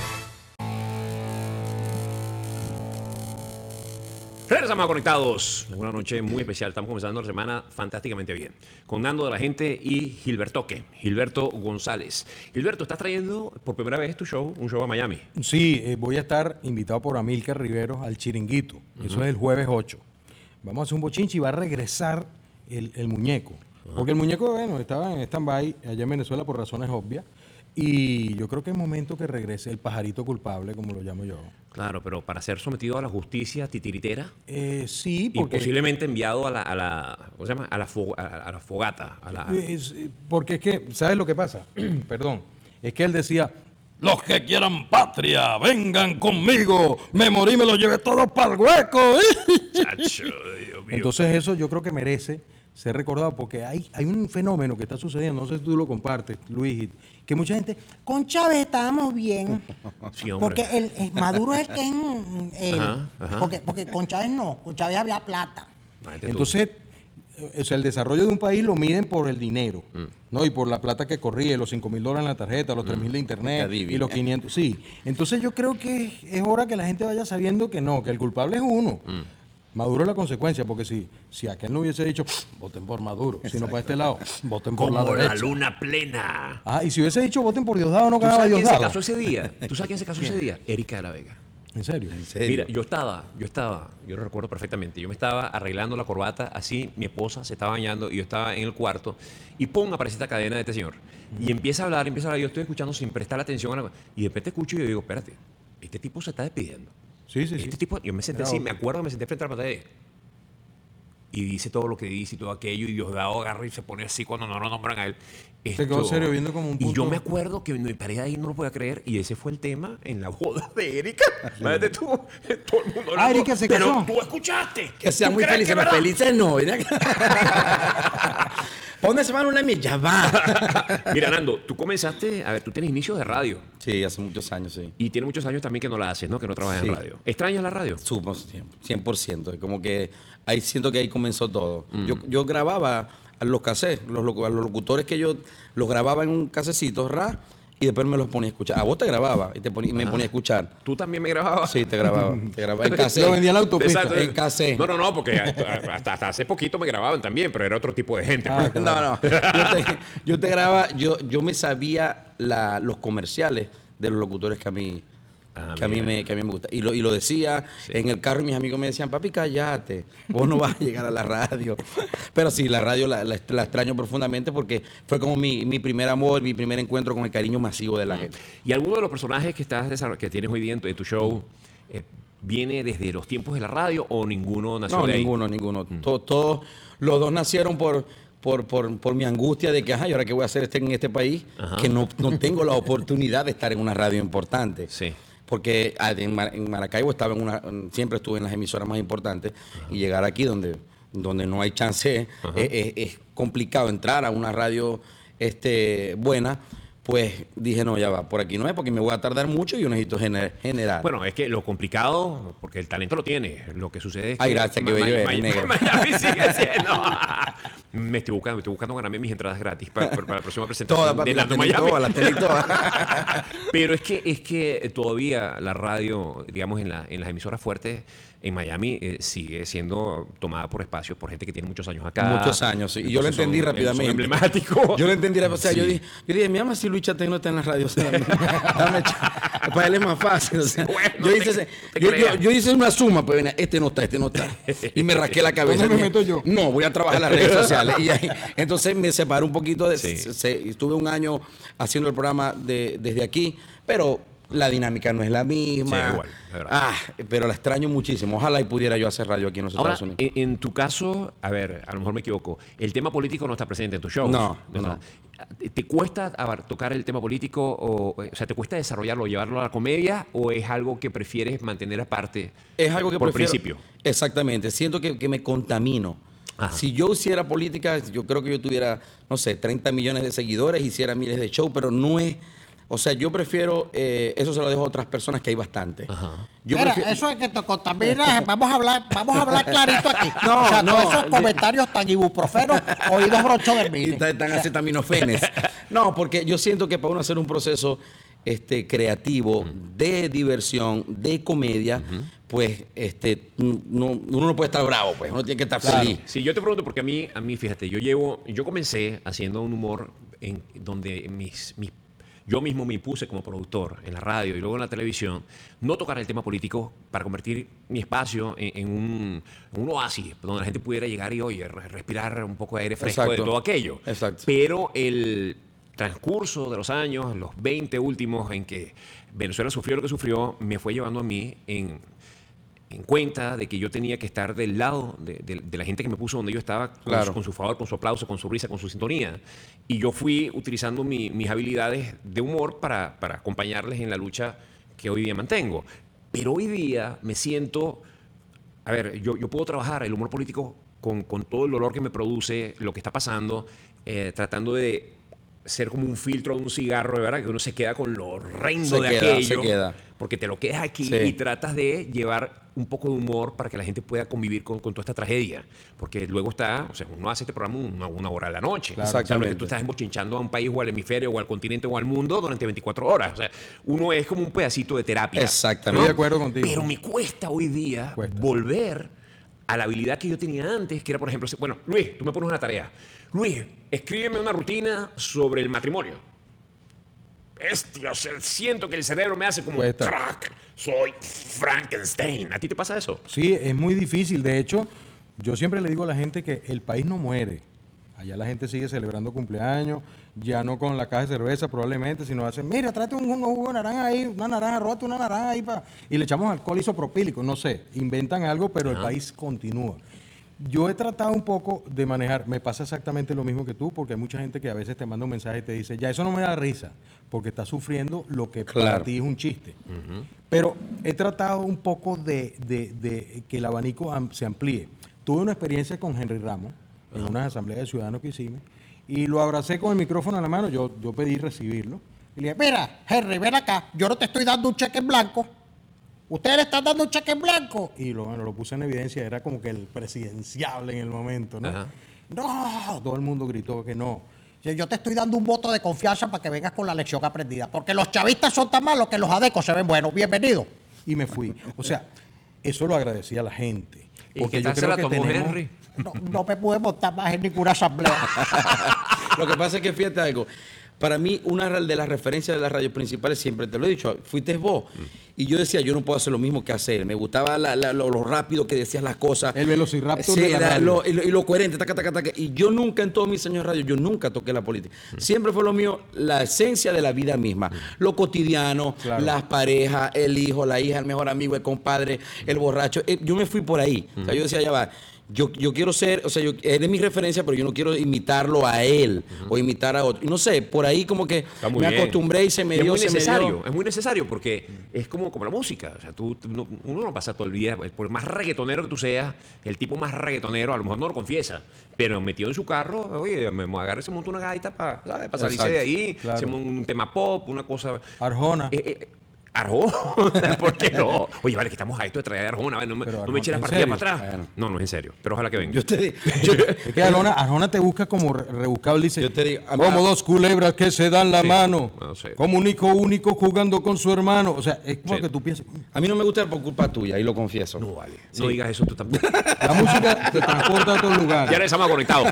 Speaker 1: Regresamos a Conectados. Una noche muy especial. Estamos comenzando la semana fantásticamente bien. Con Nando de la Gente y Gilbertoque, Gilberto González. Gilberto, estás trayendo por primera vez tu show, un show a Miami.
Speaker 8: Sí, eh, voy a estar invitado por Amílcar Riveros al Chiringuito. Eso es el jueves ocho. Vamos a hacer un bochinche y va a regresar el, el muñeco. Porque el muñeco, bueno, estaba en stand-by allá en Venezuela por razones obvias. Y yo creo que es momento que regrese el pajarito culpable, como lo llamo yo.
Speaker 1: Claro, pero para ser sometido a la justicia titiritera
Speaker 8: Eh, sí,
Speaker 1: y
Speaker 8: porque...
Speaker 1: posiblemente enviado a la, a la, ¿cómo se llama? A la, fo- a, a la fogata. A la,
Speaker 8: Es- porque es que, ¿sabes lo que pasa? Perdón. Es que él decía, los que quieran patria, vengan conmigo. Me morí, me lo llevé todo para el hueco.
Speaker 1: Chacho, Dios mío.
Speaker 8: Entonces eso yo creo que merece ser recordado porque hay, hay un fenómeno que está sucediendo, no sé si tú lo compartes, Luis, que mucha gente, con Chávez estábamos bien,
Speaker 1: Sí, hombre.
Speaker 7: Porque el, el Maduro es el que es mm, él.
Speaker 1: Ajá, ajá.
Speaker 7: Porque, porque con Chávez no, con Chávez había plata.
Speaker 1: Imagínate tú.
Speaker 8: entonces, eh, o sea, el desarrollo de un país lo miden por el dinero, ¿no? Y por la plata que corría, los cinco mil dólares en la tarjeta, los tres mil de internet
Speaker 9: Qué divina.
Speaker 8: y los quinientos. Sí, entonces yo creo que es hora que la gente vaya sabiendo que no, que el culpable es uno. Maduro es la consecuencia, porque si, si aquel no hubiese dicho, voten por Maduro, sino para este lado, voten por la
Speaker 1: como la
Speaker 8: derecha.
Speaker 1: luna plena.
Speaker 8: Ah, y si hubiese dicho voten por Diosdado, no
Speaker 1: ¿Tú
Speaker 8: ganaba
Speaker 1: sabes quién se
Speaker 8: Diosdado.
Speaker 1: casó ese día? ¿Tú sabes quién se casó ese día? Erika de la Vega.
Speaker 8: ¿En serio?
Speaker 9: ¿En serio?
Speaker 1: Mira, yo estaba, yo estaba, yo lo recuerdo perfectamente. Yo me estaba arreglando la corbata, así mi esposa se estaba bañando y yo estaba en el cuarto y pum, aparece esta cadena de este señor. Y empieza a hablar, empieza a hablar, yo estoy escuchando sin prestar atención a la... Y de repente escucho y yo digo, espérate, este tipo se está despidiendo.
Speaker 8: Sí, sí, sí.
Speaker 1: Este tipo, yo me senté
Speaker 8: Era
Speaker 1: así,
Speaker 8: otro.
Speaker 1: me acuerdo que me senté frente a la pantalla y y dice todo lo que dice y todo aquello, y Diosdado agarra y se pone así cuando no lo nombran a él.
Speaker 8: Se quedó serio viendo como un punto.
Speaker 1: Y yo me acuerdo que me paré de ahí y no lo podía creer, y ese fue el tema en la boda de Erika. Imagínate tú, todo el mundo.
Speaker 8: Ah, Erika se casó.
Speaker 1: Pero tú escuchaste.
Speaker 9: Que sean
Speaker 1: ¿Tú
Speaker 9: muy
Speaker 1: crees
Speaker 9: felices,
Speaker 1: que
Speaker 9: pero
Speaker 1: verdad?
Speaker 9: felices no. ¿Para dónde se van una mía? Ya va.
Speaker 1: Mira, Nando, tú comenzaste, a ver, tú tienes inicios de radio.
Speaker 9: Sí, hace muchos años, sí.
Speaker 1: Y tienes muchos años también que no la haces, ¿no? Que no trabajas
Speaker 9: Sí.
Speaker 1: en radio. ¿Extrañas la radio?
Speaker 9: Supo, cien por ciento. Como que ahí siento que ahí comenzó todo. Mm. Yo, yo grababa a los cassettes, los, a los locutores que yo los grababa en un casecito, ra, y después me los ponía a escuchar. A vos te grababa y, te ponía, y me ponía a escuchar.
Speaker 1: ¿Tú también me grababas?
Speaker 9: Sí, te grababa. Te grababa en cassette.
Speaker 8: Lo vendía en la autopista.
Speaker 1: Exacto.
Speaker 9: En cassette.
Speaker 1: No, no, no, porque hasta, hasta, hasta hace poquito me grababan también, pero era otro tipo de gente.
Speaker 8: Ah,
Speaker 1: pues.
Speaker 9: No, no. Yo te, yo te grababa, yo, yo me sabía la, los comerciales de los locutores que a mí,
Speaker 1: Ah,
Speaker 9: que a mí, me, que a mí me gusta. Y lo, y lo decía
Speaker 1: Sí.
Speaker 9: en el carro y mis amigos me decían, papi, cállate, vos no vas a llegar a la radio. Pero sí, la radio la, la, la extraño profundamente porque fue como mi, mi primer amor, mi primer encuentro con el cariño masivo de la gente.
Speaker 1: ¿Y alguno de los personajes que estás desarroll- que tienes hoy día en tu, en tu show eh, viene desde los tiempos de la radio o ninguno nació
Speaker 9: No,
Speaker 1: de ahí?
Speaker 9: ninguno, ninguno. To- Todos, los dos nacieron por, por, por, por mi angustia de que, ajá, ¿y ahora qué voy a hacer este, en este país?
Speaker 1: Ajá.
Speaker 9: Que no, no tengo la oportunidad de estar en una radio importante.
Speaker 1: Sí.
Speaker 9: Porque ah, en, Mar- en Maracaibo estaba en una, siempre estuve en las emisoras más importantes. Ajá. Y llegar aquí donde, donde no hay chance, es, es, es complicado entrar a una radio este, buena. Pues dije, no, ya va, por aquí no es, porque me voy a tardar mucho y yo necesito gener- generar.
Speaker 1: Bueno, es que lo complicado, porque el talento lo tiene, lo que sucede es que...
Speaker 9: Ay, gracias, que bello eres, negro.
Speaker 1: Miami sigue siendo... Me estoy buscando, me estoy buscando ganarme mis entradas gratis para, para la próxima presentación
Speaker 9: Todas, papi,
Speaker 1: de
Speaker 9: las
Speaker 1: Nando
Speaker 9: tenés
Speaker 1: Miami.
Speaker 9: todas, las tenés todas.
Speaker 1: Pero es que, es que todavía la radio, digamos, en, la, en las emisoras fuertes en Miami eh, sigue siendo tomada por espacios por gente que tiene muchos años acá.
Speaker 9: Muchos años, sí. Y yo lo
Speaker 1: Entonces
Speaker 9: entendí
Speaker 1: son-
Speaker 9: rápidamente.
Speaker 1: Son emblemáticos.
Speaker 9: Yo lo entendí rápidamente. O sea,
Speaker 1: Sí.
Speaker 9: yo dije, yo dije, mi mamá si Luis Chatén no está en la radio. O sea, dame cha- para él es más fácil. O sea,
Speaker 1: Bueno,
Speaker 9: yo,
Speaker 1: te-
Speaker 9: hice ese-
Speaker 1: te
Speaker 9: yo,
Speaker 1: creas.
Speaker 9: yo- yo hice una suma, pues venga, este no está, este no está. Y me rasqué la cabeza.
Speaker 8: ¿Dónde me
Speaker 9: Dije,
Speaker 8: meto yo?
Speaker 9: No, voy a trabajar en las redes sociales. Y ahí, entonces me separé un poquito. De,
Speaker 1: Sí.
Speaker 9: se- se- estuve un año haciendo el programa de, desde aquí, pero la dinámica no es la misma.
Speaker 1: Sí, igual, es verdad.
Speaker 9: Ah, pero la extraño muchísimo. Ojalá y pudiera yo hacer radio aquí en los
Speaker 1: Ahora,
Speaker 9: Estados Unidos.
Speaker 1: en, en tu caso, a ver, a lo mejor me equivoco, el tema político no está presente en tu show.
Speaker 9: No, no.
Speaker 1: ¿Te cuesta a ver, tocar el tema político? O, o sea, ¿te cuesta desarrollarlo, llevarlo a la comedia? ¿O es algo que prefieres mantener aparte
Speaker 9: Es algo que
Speaker 1: por
Speaker 9: prefiero-
Speaker 1: principio?
Speaker 9: Exactamente. Siento que, que me contamino.
Speaker 1: Ajá.
Speaker 9: Si yo hiciera política, yo creo que yo tuviera, no sé, treinta millones de seguidores, hiciera miles de shows, pero no es... O sea, yo prefiero... eh, eso se lo dejo a otras personas que hay bastante.
Speaker 1: Ajá.
Speaker 9: Yo
Speaker 7: Mira,
Speaker 9: prefiero-
Speaker 7: eso es que te contamina. Vamos a hablar, vamos a hablar clarito aquí.
Speaker 9: No,
Speaker 7: o sea,
Speaker 9: no.
Speaker 7: todos esos comentarios tan ibuprofenos, oídos brochos del
Speaker 9: Y
Speaker 7: mire.
Speaker 9: están están acetaminofenes. No, porque yo siento que para uno hacer un proceso este, creativo, de diversión, de comedia, pues este, no, uno no puede estar bravo, pues uno tiene que estar feliz.
Speaker 1: Sí, yo te pregunto porque a mí, a mí, fíjate, yo llevo, yo comencé haciendo un humor en donde mis, mis yo mismo me impuse como productor en la radio y luego en la televisión, no tocar el tema político para convertir mi espacio en, en un, en un oasis donde la gente pudiera llegar y, oye, re- respirar un poco de aire fresco
Speaker 9: Exacto.
Speaker 1: de todo aquello.
Speaker 9: Exacto.
Speaker 1: Pero el transcurso de los años, los veinte últimos en que Venezuela sufrió lo que sufrió, me fue llevando a mí en, en cuenta de que yo tenía que estar del lado de, de- de la gente que me puso donde yo estaba, con,
Speaker 9: Claro.
Speaker 1: su, con su favor, con su aplauso, con su risa, con su sintonía. Y yo fui utilizando mi- mis habilidades de humor para, para acompañarles en la lucha que hoy día mantengo. Pero hoy día me siento, a ver, yo, yo puedo trabajar el humor político con, con todo el dolor que me produce lo que está pasando, eh, tratando de ser como un filtro de un cigarro, de verdad, que uno se queda con lo horrendo
Speaker 9: Se
Speaker 1: de
Speaker 9: queda,
Speaker 1: aquello.
Speaker 9: se queda.
Speaker 1: Porque te lo quedas aquí
Speaker 9: Sí.
Speaker 1: y tratas de llevar un poco de humor para que la gente pueda convivir con, con toda esta tragedia. Porque luego está, o sea, uno hace este programa una, una hora a la noche.
Speaker 9: Claro.
Speaker 1: O sea, lo que
Speaker 9: Exactamente.
Speaker 1: tú estás embochinchando a un país o al hemisferio o al continente o al mundo durante veinticuatro horas. O sea, uno es como un pedacito de terapia.
Speaker 9: Exactamente.
Speaker 8: Estoy de acuerdo contigo.
Speaker 1: Pero me cuesta hoy día
Speaker 8: Cuesta.
Speaker 1: volver a la habilidad que yo tenía antes, que era, por ejemplo, bueno, Luis, tú me pones una tarea. Luis, escríbeme una rutina sobre el matrimonio. Bestia, o sea, siento que el cerebro me hace como
Speaker 8: Cuesta.
Speaker 1: crack. Soy Frankenstein. ¿A ti te pasa eso?
Speaker 8: Sí, es muy difícil. De hecho, yo siempre le digo a la gente que el país no muere. Allá la gente sigue celebrando cumpleaños, ya no con la caja de cerveza probablemente, sino hacen, mira, tráete un, un jugo de naranja ahí, una naranja, róbate una naranja ahí, pa", y le echamos alcohol isopropílico, no sé, inventan algo, pero el país continúa. Yo he tratado un poco de manejar, me pasa exactamente lo mismo que tú, porque hay mucha gente que a veces te manda un mensaje y te dice, ya eso no me da risa, porque está sufriendo lo que
Speaker 9: Claro.
Speaker 8: para ti es un chiste. Uh-huh. Pero he tratado un poco de, de, de que el abanico am- se amplíe. Tuve una experiencia con Henry Ramos, en uh-huh. unas asambleas de ciudadanos que hicimos, y lo abracé con el micrófono en la mano, yo, yo pedí recibirlo, y le dije, mira, Henry, ven acá, yo no te estoy dando un cheque en blanco. Ustedes le están dando un cheque en blanco. Y lo, bueno, lo puse en evidencia, era como que el presidenciable en el momento, ¿no? Ajá. No, todo el mundo gritó que no. Yo te estoy dando un voto de confianza para que vengas con la lección aprendida. Porque los chavistas son tan malos que los adecos se ven buenos. Bienvenido. Y me fui. O sea, eso lo agradecí a la gente.
Speaker 1: Porque ¿y qué tal se la tomó tenemos, Henry?
Speaker 7: No, no me pude montar más en ninguna asamblea.
Speaker 9: Lo que pasa es que fíjate algo. Para mí, una de las referencias de las radios principales, siempre te lo he dicho, fuiste vos. Mm. Y yo decía, yo no puedo hacer lo mismo que hacer. Me gustaba la, la, lo, lo rápido que decías las cosas.
Speaker 8: El velociraptor
Speaker 9: sí,
Speaker 8: de la
Speaker 9: la,
Speaker 8: radio.
Speaker 9: Lo, y, lo, y lo coherente, taca, taca, taca. Y yo nunca, en todos mis años de radio, yo nunca toqué la política. Mm. Siempre fue lo mío, la esencia de la vida misma. Mm. Lo cotidiano, claro. Las parejas, el hijo, la hija, el mejor amigo, el compadre, el borracho. Yo me fui por ahí. Mm. O sea, yo decía, ya va. Yo, yo quiero ser, o sea, yo, él es mi referencia, pero yo no quiero imitarlo a él uh-huh. o imitar a otro. No sé, por ahí como que me bien. acostumbré y se me
Speaker 1: y
Speaker 9: dio,
Speaker 1: es muy
Speaker 9: se
Speaker 1: necesario,
Speaker 9: me dio.
Speaker 1: Es muy necesario porque es como, como la música. O sea, tú, tú no, uno no pasa todo el día, por más reggaetonero que tú seas, el tipo más reggaetonero, a lo mejor no lo confiesa, pero metido en su carro, oye, me, me agarra y se monta una gaita para pa salirse de ahí, claro. Se monta un tema pop, una cosa...
Speaker 8: Arjona.
Speaker 1: Eh, eh, Arjona, ¿por qué no? Oye, vale, que estamos a esto de traer a Arjona, no me, no me eche la partida para atrás. Bueno. No, no es en serio, pero ojalá que venga.
Speaker 9: Yo te digo, yo,
Speaker 8: es que Arjona, Arjona te busca como re rebuscable y dice,
Speaker 9: yo te digo,
Speaker 8: como dos culebras que se dan la sí, mano,
Speaker 1: no sé.
Speaker 8: Como un hijo único jugando con su hermano. O sea, es como sí. que tú piensas.
Speaker 9: A mí no me gusta por culpa tuya, y lo confieso.
Speaker 1: No vale, sí. No digas eso tú tampoco.
Speaker 8: La música te transporta a otros lugares.
Speaker 1: Ya estamos conectados.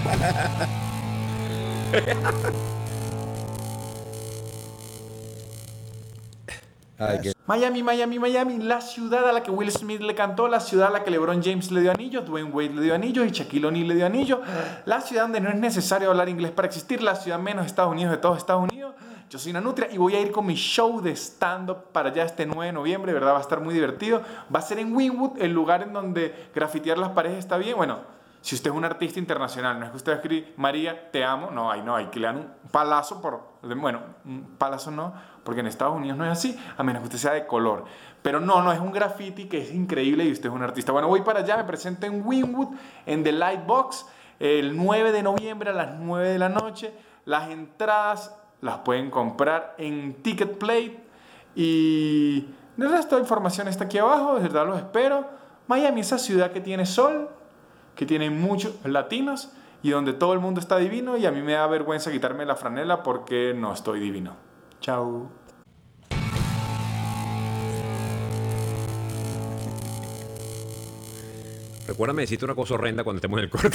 Speaker 11: Ay, que... Miami, Miami, Miami, la ciudad a la que Will Smith le cantó, la ciudad a la que LeBron James le dio anillo, Dwayne Wade le dio anillo y Shaquille O'Neal le dio anillo, la ciudad donde no es necesario hablar inglés para existir, la ciudad menos Estados Unidos de todos Estados Unidos. Yo soy Nanutria y voy a ir con mi show de stand-up para allá este nueve de noviembre, ¿verdad? Va a estar muy divertido. Va a ser en Wynwood, el lugar en donde grafitear las paredes está bien. Bueno, si usted es un artista internacional, no es que usted escribe María, te amo, no, hay no, hay que le dan un palazo por, bueno, un palazo no, porque en Estados Unidos no es así, a menos que usted sea de color. Pero no, no, es un graffiti que es increíble y usted es un artista. Bueno, voy para allá, me presento en Wynwood, en The Lightbox, el nueve de noviembre a las nueve de la noche. Las entradas las pueden comprar en Ticketplate y el resto de información está aquí abajo, de verdad los espero. Miami, esa ciudad que tiene sol, que tiene muchos latinos y donde todo el mundo está divino y a mí me da vergüenza quitarme la franela porque no estoy divino. Chao.
Speaker 1: Recuérdame decirte una cosa horrenda cuando estemos en el corte.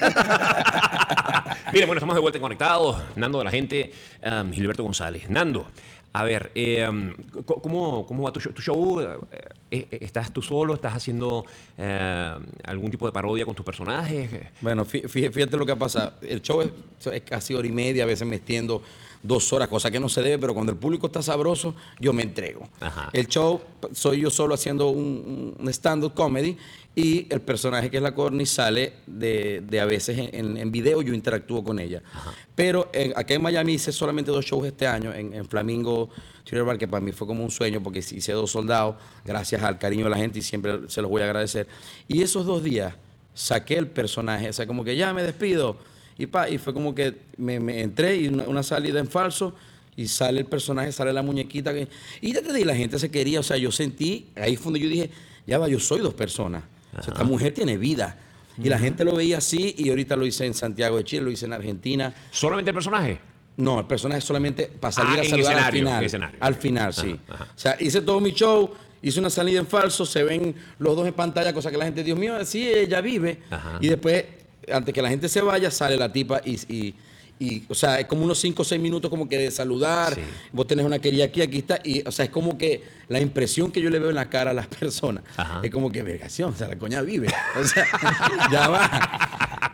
Speaker 1: Miren, bueno, estamos de vuelta en Conectados. Nando de la gente, um, Gilberto González. Nando, a ver, eh, um, ¿cómo, ¿cómo va tu show? ¿Tu show eh, ¿Estás tú solo? ¿Estás haciendo eh, algún tipo de parodia con tus personajes?
Speaker 9: Bueno, fíjate, fíjate lo que pasa. El show es, es casi hora y media, a veces me extiendo dos horas, cosa que no se debe, pero cuando el público está sabroso, yo me entrego. Ajá. El show, soy yo solo haciendo un, un stand-up comedy y el personaje que es la Corny sale de, de a veces en, en video, yo interactúo con ella. Ajá. Pero en, acá en Miami hice solamente dos shows este año, en, en Flamingo Theater Bar, que para mí fue como un sueño porque hice dos soldados, gracias al cariño de la gente y siempre se los voy a agradecer. Y esos dos días saqué el personaje, o sea, como que ya me despido. Y, pa, y fue como que me, me entré y una, una salida en falso y sale el personaje, sale la muñequita. Que, y ya te di, la gente se quería, o sea, yo sentí, ahí fue donde yo dije, ya va, yo soy dos personas. O sea, esta mujer tiene vida. Y la gente lo veía así y ahorita lo hice en Santiago de Chile, lo hice en Argentina.
Speaker 1: ¿Solamente el personaje?
Speaker 9: No, el personaje solamente para salir
Speaker 1: ah,
Speaker 9: a saludar
Speaker 1: escenario,
Speaker 9: al final.
Speaker 1: Escenario.
Speaker 9: Al final, sí.
Speaker 1: Ajá, ajá.
Speaker 9: O sea, hice todo mi show, hice una salida en falso, se ven los dos en pantalla, cosa que la gente, Dios mío, sí, ella vive. Ajá. Y después, antes que la gente se vaya, sale la tipa y, y, y o sea, es como unos cinco o seis minutos como que de saludar, sí. Vos tenés una querida aquí, aquí está, y o sea, es como que la impresión que yo le veo en la cara a las personas, ajá, es como que, vergación, o sea, la coña vive, o sea, ya va.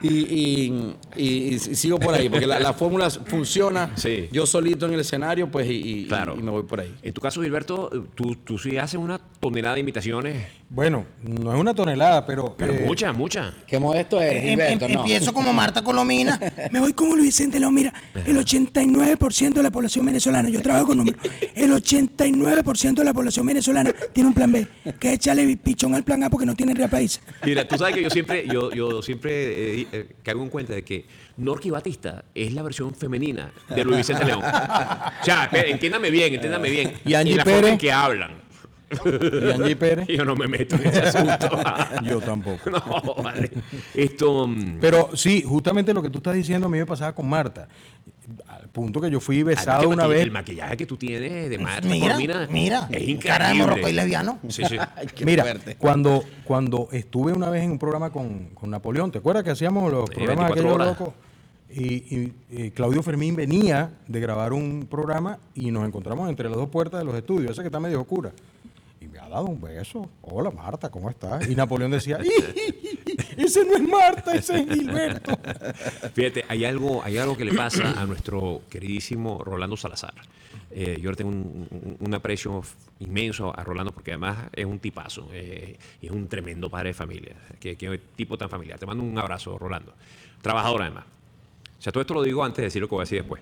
Speaker 9: y, y, y, y sigo por ahí, porque la, la fórmula funciona.
Speaker 1: Sí.
Speaker 9: Yo solito en el escenario, pues, y, y,
Speaker 1: Claro.
Speaker 9: y me voy por ahí.
Speaker 1: En tu caso, Gilberto, tú, tú sí haces una tonelada de imitaciones,
Speaker 8: Bueno, no es una tonelada, pero...
Speaker 1: pero
Speaker 8: eh,
Speaker 1: muchas, muchas.
Speaker 9: Qué modesto eres,
Speaker 7: Em-
Speaker 9: Gilberto,
Speaker 7: em-
Speaker 9: no.
Speaker 7: Empiezo como Marta Colomina.
Speaker 12: Me voy como Luis Vicente León. Mira, el ochenta y nueve por ciento de la población venezolana, yo trabajo con números, el ochenta y nueve por ciento de la población venezolana tiene un plan B, que es echarle pichón al plan A porque no tiene real país.
Speaker 1: Mira, tú sabes que yo siempre, yo, yo siempre eh, eh, caigo en cuenta de que Norky Batista es la versión femenina de Luis Vicente León. O sea, espera, entiéndame bien, entiéndame bien.
Speaker 8: ¿Y Angie
Speaker 1: en la forma
Speaker 8: Pérez?
Speaker 1: en que hablan.
Speaker 8: ¿Y Angie Pérez?
Speaker 1: Yo no me meto en ese asunto.
Speaker 8: Yo tampoco.
Speaker 1: No, vale. Esto. mm,
Speaker 8: Pero sí, justamente lo que tú estás diciendo a mí me pasaba con Marta. Al punto que yo fui
Speaker 1: además
Speaker 8: besado
Speaker 1: que
Speaker 8: una
Speaker 1: maqui-
Speaker 8: vez.
Speaker 1: El maquillaje que tú tienes de Marta
Speaker 7: Mira,
Speaker 1: Colomina
Speaker 7: mira,
Speaker 1: es increíble.
Speaker 7: cara de morroco y leviano.
Speaker 1: Sí, sí.
Speaker 9: Ay, qué
Speaker 8: Mira,
Speaker 9: fuerte.
Speaker 8: cuando, cuando estuve una vez en un programa con, con Napoleón, ¿te acuerdas que hacíamos los
Speaker 1: Sí,
Speaker 8: programas
Speaker 1: veinticuatro
Speaker 8: aquellos
Speaker 1: horas.
Speaker 8: locos? Y, y, eh, Claudio Fermín venía de grabar un programa y nos encontramos entre las dos puertas de los estudios, ese que está medio oscura. Y me ha dado un beso. Hola Marta, ¿cómo estás? Y Napoleón decía, ese no es Marta, ese es Gilberto.
Speaker 1: Fíjate, hay algo, hay algo que le pasa a nuestro queridísimo Rolando Salazar. Eh, yo le tengo un, un- un aprecio inmenso a Rolando porque además es un tipazo, eh, y es un tremendo padre de familia. Qué, qué tipo tan familiar. Te mando un abrazo, Rolando. Trabajador además. O sea, todo esto lo digo antes de decir lo que voy a decir después.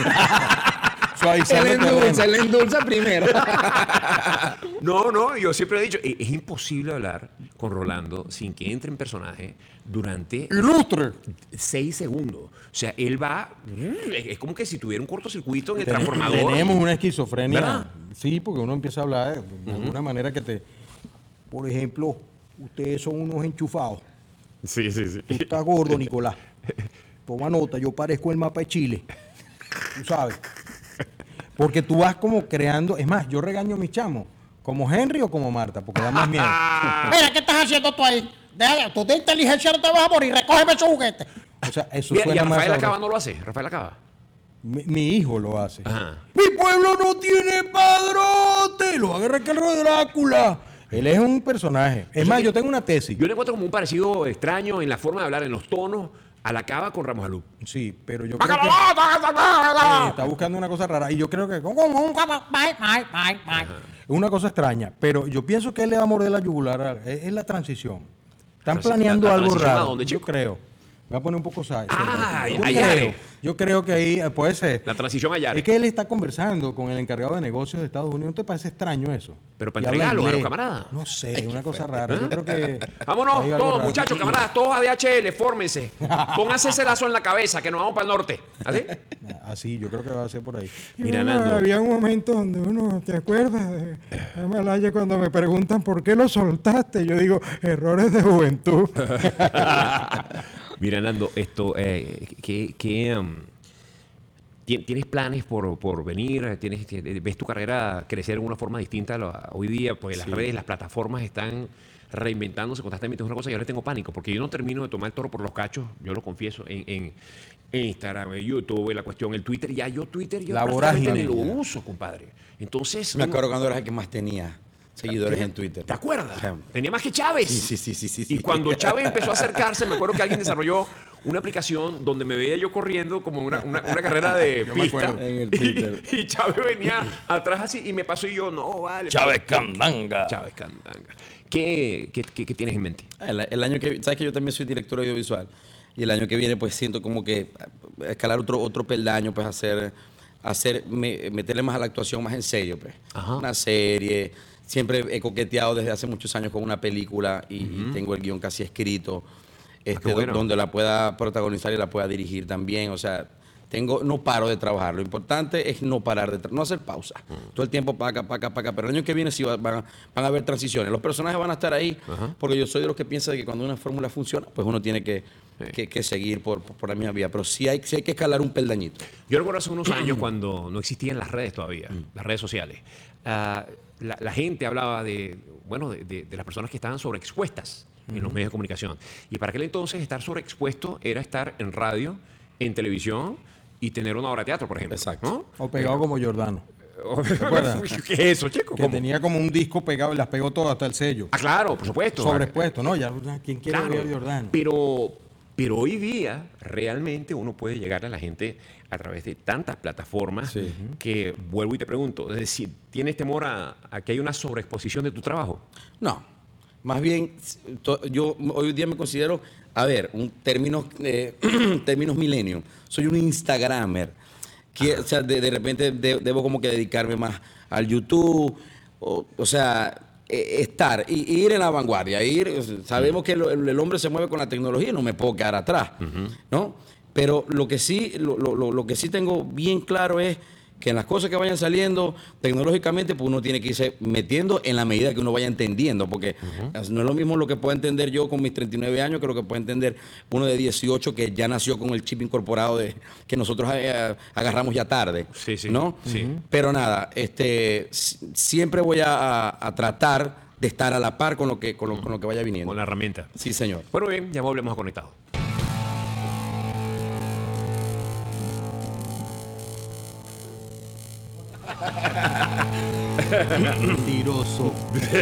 Speaker 8: Suavizando
Speaker 9: Él
Speaker 8: el terreno.
Speaker 9: endulza, él endulza primero.
Speaker 1: No, no, yo siempre he dicho, es, es imposible hablar con Rolando sin que entre en personaje durante
Speaker 8: Ilustre.
Speaker 1: seis segundos. O sea, él va, es, es como que si tuviera un cortocircuito en el transformador.
Speaker 8: Tenemos una esquizofrenia.
Speaker 1: ¿Verdad?
Speaker 8: Sí, porque uno empieza a hablar de, de alguna manera que te... Por ejemplo, ustedes son unos enchufados.
Speaker 1: Sí, sí, sí.
Speaker 8: Tú estás gordo, Nicolás. Toma nota, yo parezco el mapa de Chile. Tú sabes. Porque tú vas como creando... Es más, yo regaño a mis chamos. ¿Como Henry o como Marta? Porque da más miedo.
Speaker 7: Mira, ¿qué estás haciendo tú ahí? Déjale, tú de inteligencia no te vas a morir, recógeme esos juguetes.
Speaker 8: O sea, eso
Speaker 1: Mira, y
Speaker 8: suena
Speaker 1: a
Speaker 8: más
Speaker 1: Rafael
Speaker 8: sabroso.
Speaker 1: Acaba no lo hace. Rafael Acaba.
Speaker 8: Mi, mi hijo lo hace.
Speaker 1: Ajá.
Speaker 8: ¡Mi pueblo no tiene padrote! Lo agarra que el rey Drácula. Él es un personaje. Es más, yo tengo una tesis.
Speaker 1: Yo le encuentro como un parecido extraño en la forma de hablar, en los tonos, a la Cava con Ramos Alú.
Speaker 8: Sí, pero yo creo que eh, está buscando una cosa rara. Y yo creo que es una cosa extraña. Pero yo pienso que él le va a morder la yugular. a- Es, es la transición. Están
Speaker 1: Transi-
Speaker 8: planeando
Speaker 1: la- la
Speaker 8: algo
Speaker 1: transición, ¿a
Speaker 8: raro.
Speaker 1: dónde,
Speaker 8: yo
Speaker 1: chico?
Speaker 8: creo. Me voy a poner un poco sa-
Speaker 1: Ah,
Speaker 8: serio. yo,
Speaker 1: allá,
Speaker 8: creo,
Speaker 1: eh.
Speaker 8: yo creo que ahí eh, puede ser.
Speaker 1: La transición allá.
Speaker 8: Es que él está conversando con el encargado de negocios de Estados Unidos. ¿No te parece extraño eso?
Speaker 1: Pero para
Speaker 8: Y habla
Speaker 1: entregarlo a los
Speaker 8: inglés.
Speaker 1: camaradas.
Speaker 8: No sé, una cosa rara. Yo creo que.
Speaker 1: Vámonos,
Speaker 8: hay algo
Speaker 1: todos,
Speaker 8: raro.
Speaker 1: muchachos, camaradas, todos a D H L, fórmense. Pónganse ese lazo en la cabeza, que nos vamos para el norte. ¿Así?
Speaker 8: Así, yo creo que va a ser por ahí.
Speaker 1: Mira,
Speaker 12: Bueno,
Speaker 1: Nando.
Speaker 12: había un momento donde uno, ¿te acuerdas? De de Malaya cuando me preguntan por qué lo soltaste? Yo digo, errores de juventud.
Speaker 1: Mira, Nando, esto, eh, ¿qué, qué, um, ti- ¿tienes planes por, por venir? ¿Tienes, ti- ¿Ves tu carrera crecer de una forma distinta a lo- a hoy día? Pues las
Speaker 9: Sí.
Speaker 1: redes, las plataformas están reinventándose constantemente. Es una cosa, yo le tengo pánico, porque yo no termino de tomar el toro por los cachos, yo lo confieso, en, en, en Instagram, en YouTube, en la cuestión, el Twitter, ya yo Twitter, yo
Speaker 8: La
Speaker 1: prácticamente
Speaker 8: vorágine.
Speaker 1: ni lo uso, compadre. Entonces,
Speaker 9: Me
Speaker 1: uno-
Speaker 9: acuerdo cuando eras el que más tenía seguidores en Twitter.
Speaker 1: ¿te acuerdas?
Speaker 9: O sea,
Speaker 1: Tenía más que Chávez.
Speaker 9: Sí, sí, sí, sí, sí,
Speaker 1: Y
Speaker 9: sí.
Speaker 1: cuando Chávez empezó a acercarse, me acuerdo que alguien desarrolló una aplicación donde me veía yo corriendo como una, una, una carrera de
Speaker 8: Yo me
Speaker 1: pista.
Speaker 8: acuerdo.
Speaker 9: En el Twitter.
Speaker 1: Y, y Chávez venía atrás así y me pasó y yo, no, vale.
Speaker 8: Chávez Candanga.
Speaker 1: Chávez Candanga. ¿Qué, qué, qué- qué tienes en mente?
Speaker 9: El, el año que sabes que yo también soy director audiovisual y el año que viene pues siento como que eh, escalar otro otro peldaño, pues hacer hacer me- meterle más a la actuación más en serio, pues.
Speaker 1: Ajá.
Speaker 9: Una serie. Siempre he coqueteado desde hace muchos años con una película y, y tengo el guión casi escrito, este,
Speaker 1: qué bueno.
Speaker 9: do- donde la pueda protagonizar y la pueda dirigir también. O sea, tengo, no paro de trabajar. Lo importante es no parar de tra- no hacer pausa. Todo el tiempo para acá, para acá, para acá. Pero el año que viene sí va- van, a- van a haber transiciones. Los personajes van a estar ahí porque yo soy de los que piensa que cuando una fórmula funciona, pues uno tiene que, que, que seguir por, por, por la misma vía. Pero sí hay, sí hay que escalar un peldañito.
Speaker 1: Yo recuerdo hace unos años cuando no existían las redes todavía, las redes sociales. Ah, la, la gente hablaba de, bueno, de, de- de las personas que estaban sobreexpuestas en los medios de comunicación. Y para aquel entonces estar sobreexpuesto era estar en radio, en televisión y tener una obra de teatro, por ejemplo.
Speaker 9: Exacto.
Speaker 1: ¿no?
Speaker 8: O pegado como Giordano. acuerdas?
Speaker 1: ¿Qué es eso, chico?
Speaker 8: Que
Speaker 1: ¿Cómo?
Speaker 8: tenía como un disco pegado y las pegó todas hasta el sello.
Speaker 1: Ah, claro, por supuesto.
Speaker 8: Sobreexpuesto, ¿no? Ya, ¿quién quiere
Speaker 1: Claro,
Speaker 8: ver a Giordano?
Speaker 1: Pero, Pero hoy día realmente uno puede llegar a la gente a través de tantas plataformas
Speaker 9: Sí.
Speaker 1: que, vuelvo y te pregunto, es decir, ¿tienes temor a, a que haya una sobreexposición de tu trabajo?
Speaker 9: No, más bien to- yo hoy día me considero, a ver, un términos, eh, términos millennium, soy un instagramer, que, o sea, de, de repente de- debo como que dedicarme más al YouTube, o, o sea, eh, estar y, y ir en la vanguardia, ir, o sea, sabemos que lo- el, el hombre se mueve con la tecnología y no me puedo quedar atrás, ¿no? Pero lo que sí, lo, lo- lo que sí tengo bien claro es que en las cosas que vayan saliendo tecnológicamente, pues uno tiene que irse metiendo en la medida que uno vaya entendiendo, porque no es lo mismo lo que puedo entender yo con mis treinta y nueve años que lo que puede entender uno de dieciocho que ya nació con el chip incorporado de que nosotros eh, agarramos ya tarde,
Speaker 1: Sí, sí.
Speaker 9: ¿no?
Speaker 1: Sí.
Speaker 9: Pero nada, este, si- siempre voy a, a- a tratar de estar a la par con lo que, con lo, con lo que vaya viniendo.
Speaker 1: Con la herramienta.
Speaker 9: Sí, señor.
Speaker 1: Bueno, bien, ya volvemos a Conectados.
Speaker 8: Mentiroso.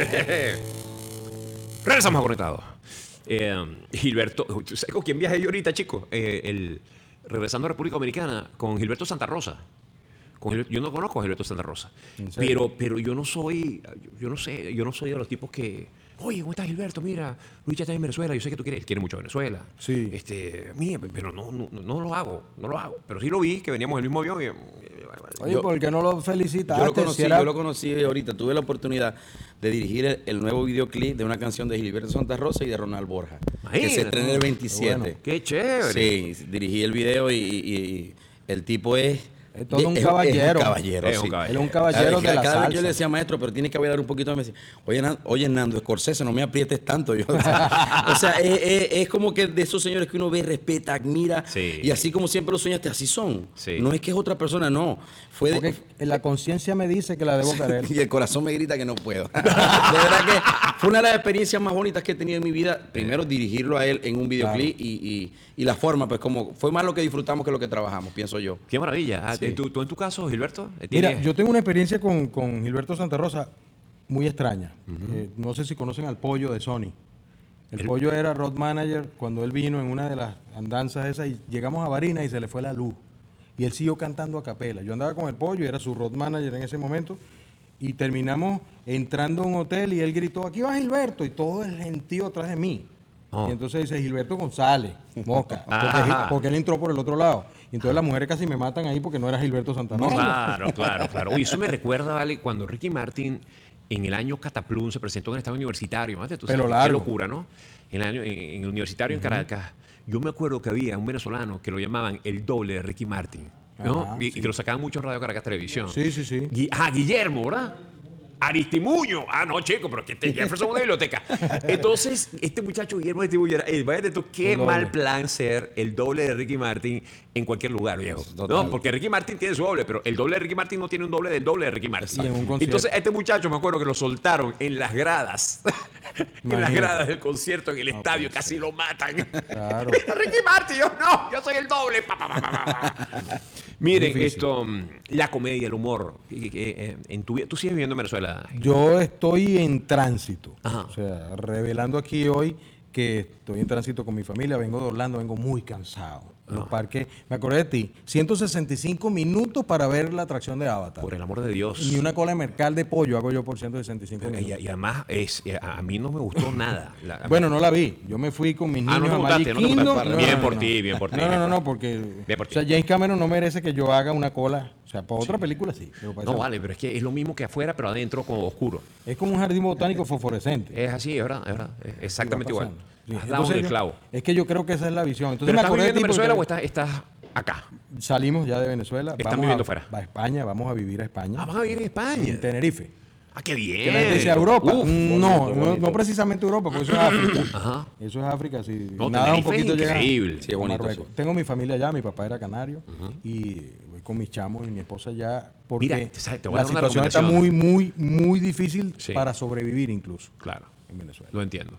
Speaker 1: Regresamos a Conectados. Eh, Gilberto, ¿sabes con quién viajé yo ahorita, chicos? Eh, el, regresando a República Dominicana con Gilberto Santa Rosa. Con Gilberto- yo no conozco a Gilberto Santa Rosa.
Speaker 8: ¿En serio?
Speaker 1: Pero, pero yo no soy, yo, yo no sé, yo no soy de los tipos que, oye, ¿cómo estás, Gilberto? Mira, Luis ya está en Venezuela, yo sé que tú quieres, él quiere mucho a Venezuela.
Speaker 8: Sí.
Speaker 1: Este, mira, pero no, no, no, no lo hago, no lo hago. Pero sí lo vi, que veníamos en el mismo avión. Y,
Speaker 8: Oye,
Speaker 9: Yo-
Speaker 8: ¿por qué no lo felicitaste?
Speaker 9: Yo lo
Speaker 8: Si
Speaker 9: conocí,
Speaker 8: era-
Speaker 9: yo lo conocí ahorita. Tuve la oportunidad de dirigir el, el nuevo videoclip de una canción de Gilberto Santa Rosa y de Ronald Borja, que
Speaker 1: Imagínate.
Speaker 9: se estrena el veintisiete.
Speaker 8: Qué bueno.
Speaker 1: qué chévere.
Speaker 9: Sí, dirigí el video y, y- y el tipo es...
Speaker 8: Es todo un
Speaker 9: es-
Speaker 8: caballero.
Speaker 9: Es un caballero,
Speaker 1: Es un
Speaker 9: sí.
Speaker 1: caballero.
Speaker 8: Él es un caballero
Speaker 9: Cada-
Speaker 8: de la
Speaker 9: cada vez que yo
Speaker 8: salsa.
Speaker 9: le decía, maestro, pero tiene que bailar un poquito más, me decía, oye, Nan- oye Nando, Scorsese, no me aprietes tanto. Yo, o sea, o sea, es, es- es como que de esos señores que uno ve, respeta, admira,
Speaker 1: Sí.
Speaker 9: y así como siempre lo soñaste, así son.
Speaker 1: Sí.
Speaker 9: No es que es otra persona, no. Fue de-
Speaker 8: Porque la conciencia me dice que la debo querer.
Speaker 9: y el corazón me grita que no puedo. De verdad que fue una de las experiencias más bonitas que he tenido en mi vida. Primero dirigirlo a él en un videoclip y, y- y la forma, pues como fue más lo que disfrutamos que lo que trabajamos, pienso yo.
Speaker 1: Qué maravilla. Ah,
Speaker 9: Sí.
Speaker 1: ¿tú, tú en tu caso, Gilberto?
Speaker 8: Mira,
Speaker 1: ¿tienes-
Speaker 8: yo tengo una experiencia con, con Gilberto Santa Rosa muy extraña. Eh, no sé si conocen al Pollo de Sony. El,
Speaker 1: El-
Speaker 8: Pollo era road manager cuando él vino en una de las andanzas esas y llegamos a Barinas y se le fue la luz. Y él siguió cantando a capela. Yo andaba con el Pollo y era su road manager en ese momento. Y terminamos entrando a un hotel y él gritó, aquí va Gilberto. Y todo el gentío atrás de mí.
Speaker 1: Oh.
Speaker 8: Y entonces dice Gilberto González, Mosca.
Speaker 1: Ajá.
Speaker 8: Porque, porque él entró por el otro lado. Y entonces las mujeres casi me matan ahí porque no era Gilberto Santa Rosa.
Speaker 1: Claro, claro, claro. Oye, eso me recuerda, ¿vale? Cuando Ricky Martin en el año Cataplum se presentó en el estado universitario. Imagínate tú,
Speaker 8: Pero
Speaker 1: sabes, qué
Speaker 8: largo.
Speaker 1: locura, ¿no? En el, año, en, en el universitario en Caracas. Yo me acuerdo que había un venezolano que lo llamaban el doble de Ricky Martin, ¿no?
Speaker 8: Ajá,
Speaker 1: y,
Speaker 8: sí.
Speaker 1: y que lo sacaban mucho en Radio Caracas Televisión.
Speaker 8: Sí, sí, sí.
Speaker 1: Gui- ah, Guillermo, ¿verdad? Aristimuño. Ah, no, chico, pero que este Jefferson es una biblioteca. Entonces, este muchacho Guillermo Aristimuño era, eh, váyate tú, qué
Speaker 8: El doble.
Speaker 1: mal plan ser el doble de Ricky Martin en cualquier lugar, viejo.
Speaker 9: Total.
Speaker 1: No, porque Ricky Martin tiene su doble, pero el doble de Ricky Martin no tiene un doble del doble de Ricky Martin.
Speaker 8: Y en un concierto.
Speaker 1: Entonces, a este muchacho me acuerdo que lo soltaron en las gradas. en las
Speaker 8: Imagínate.
Speaker 1: gradas del concierto, en el estadio, casi lo matan.
Speaker 8: Claro.
Speaker 1: Ricky Martin, yo no, yo soy el doble. Pa, pa, pa, pa, pa. Miren,
Speaker 8: Difícil.
Speaker 1: esto, mm, la comedia, el humor. eh, eh, en tu vida, tú sigues viviendo en Venezuela.
Speaker 8: Yo estoy en tránsito.
Speaker 1: Ajá.
Speaker 8: O sea, revelando aquí hoy que estoy en tránsito con mi familia, vengo de Orlando, vengo muy cansado. Los parques, me acordé de ti, ciento sesenta y cinco minutos para ver la atracción de Avatar.
Speaker 1: Por el amor de Dios.
Speaker 8: Ni una cola de mercal de pollo hago yo por ciento sesenta y cinco
Speaker 1: Y,
Speaker 8: minutos.
Speaker 1: y además, es, eh, a a mí no me gustó nada. La-
Speaker 8: Bueno, no la vi. Yo me fui con mis
Speaker 1: Ah,
Speaker 8: niños
Speaker 1: no te
Speaker 8: a
Speaker 1: gustaste,
Speaker 8: Magic
Speaker 1: no te
Speaker 8: Kingdom.
Speaker 1: gustaste. Bien por ti, bien por ti,
Speaker 8: No, no,
Speaker 1: bien
Speaker 8: no,
Speaker 1: por
Speaker 8: no,
Speaker 1: ti.
Speaker 8: porque
Speaker 1: Bien por
Speaker 8: o
Speaker 1: ti.
Speaker 8: sea, James Cameron no merece que yo haga una cola. O sea, para otra película sí. pero para
Speaker 1: No
Speaker 8: esa-
Speaker 1: vale, pero es que es lo mismo que afuera, pero adentro como oscuro.
Speaker 8: Es como un jardín botánico fosforescente.
Speaker 1: Es así, es verdad, es verdad. Es exactamente
Speaker 8: Lo va
Speaker 1: igual.
Speaker 8: pasando. Sí.
Speaker 1: Has dado
Speaker 8: Entonces
Speaker 1: en el
Speaker 8: yo-
Speaker 1: clavo.
Speaker 8: Es que yo creo que esa es la visión. Entonces
Speaker 1: ¿Pero
Speaker 8: me
Speaker 1: estás
Speaker 8: acordé de
Speaker 1: viviendo en
Speaker 8: ti
Speaker 1: Venezuela o
Speaker 8: porque
Speaker 1: estás, estás acá?
Speaker 8: salimos ya de Venezuela.
Speaker 1: Están
Speaker 8: vamos
Speaker 1: viviendo
Speaker 8: a,
Speaker 1: fuera.
Speaker 8: A España, vamos a vivir a España.
Speaker 1: Ah, van a vivir en España.
Speaker 8: En Tenerife.
Speaker 1: Ah, qué bien.
Speaker 8: Que la gente decía Europa.
Speaker 1: Uf,
Speaker 8: Mm, no,
Speaker 9: bonito,
Speaker 8: no,
Speaker 9: bonito.
Speaker 8: no precisamente Europa, porque eso es África.
Speaker 1: Ajá.
Speaker 8: Eso es África, sí.
Speaker 1: No,
Speaker 8: Nada, un
Speaker 1: Tenerife es
Speaker 8: poquito llega
Speaker 1: increíble.
Speaker 9: Sí, es
Speaker 8: a
Speaker 9: bonito,
Speaker 8: Marruecos.
Speaker 9: sí.
Speaker 8: Tengo mi familia allá, mi papá era canario y voy con mis chamos y mi esposa allá porque
Speaker 1: Mira, ¿sabes? Te voy a
Speaker 8: la
Speaker 1: dar una
Speaker 8: situación está muy,
Speaker 1: recomendación.
Speaker 8: muy, muy difícil
Speaker 1: Sí.
Speaker 8: para sobrevivir incluso
Speaker 1: Claro.
Speaker 8: en Venezuela.
Speaker 1: Lo entiendo.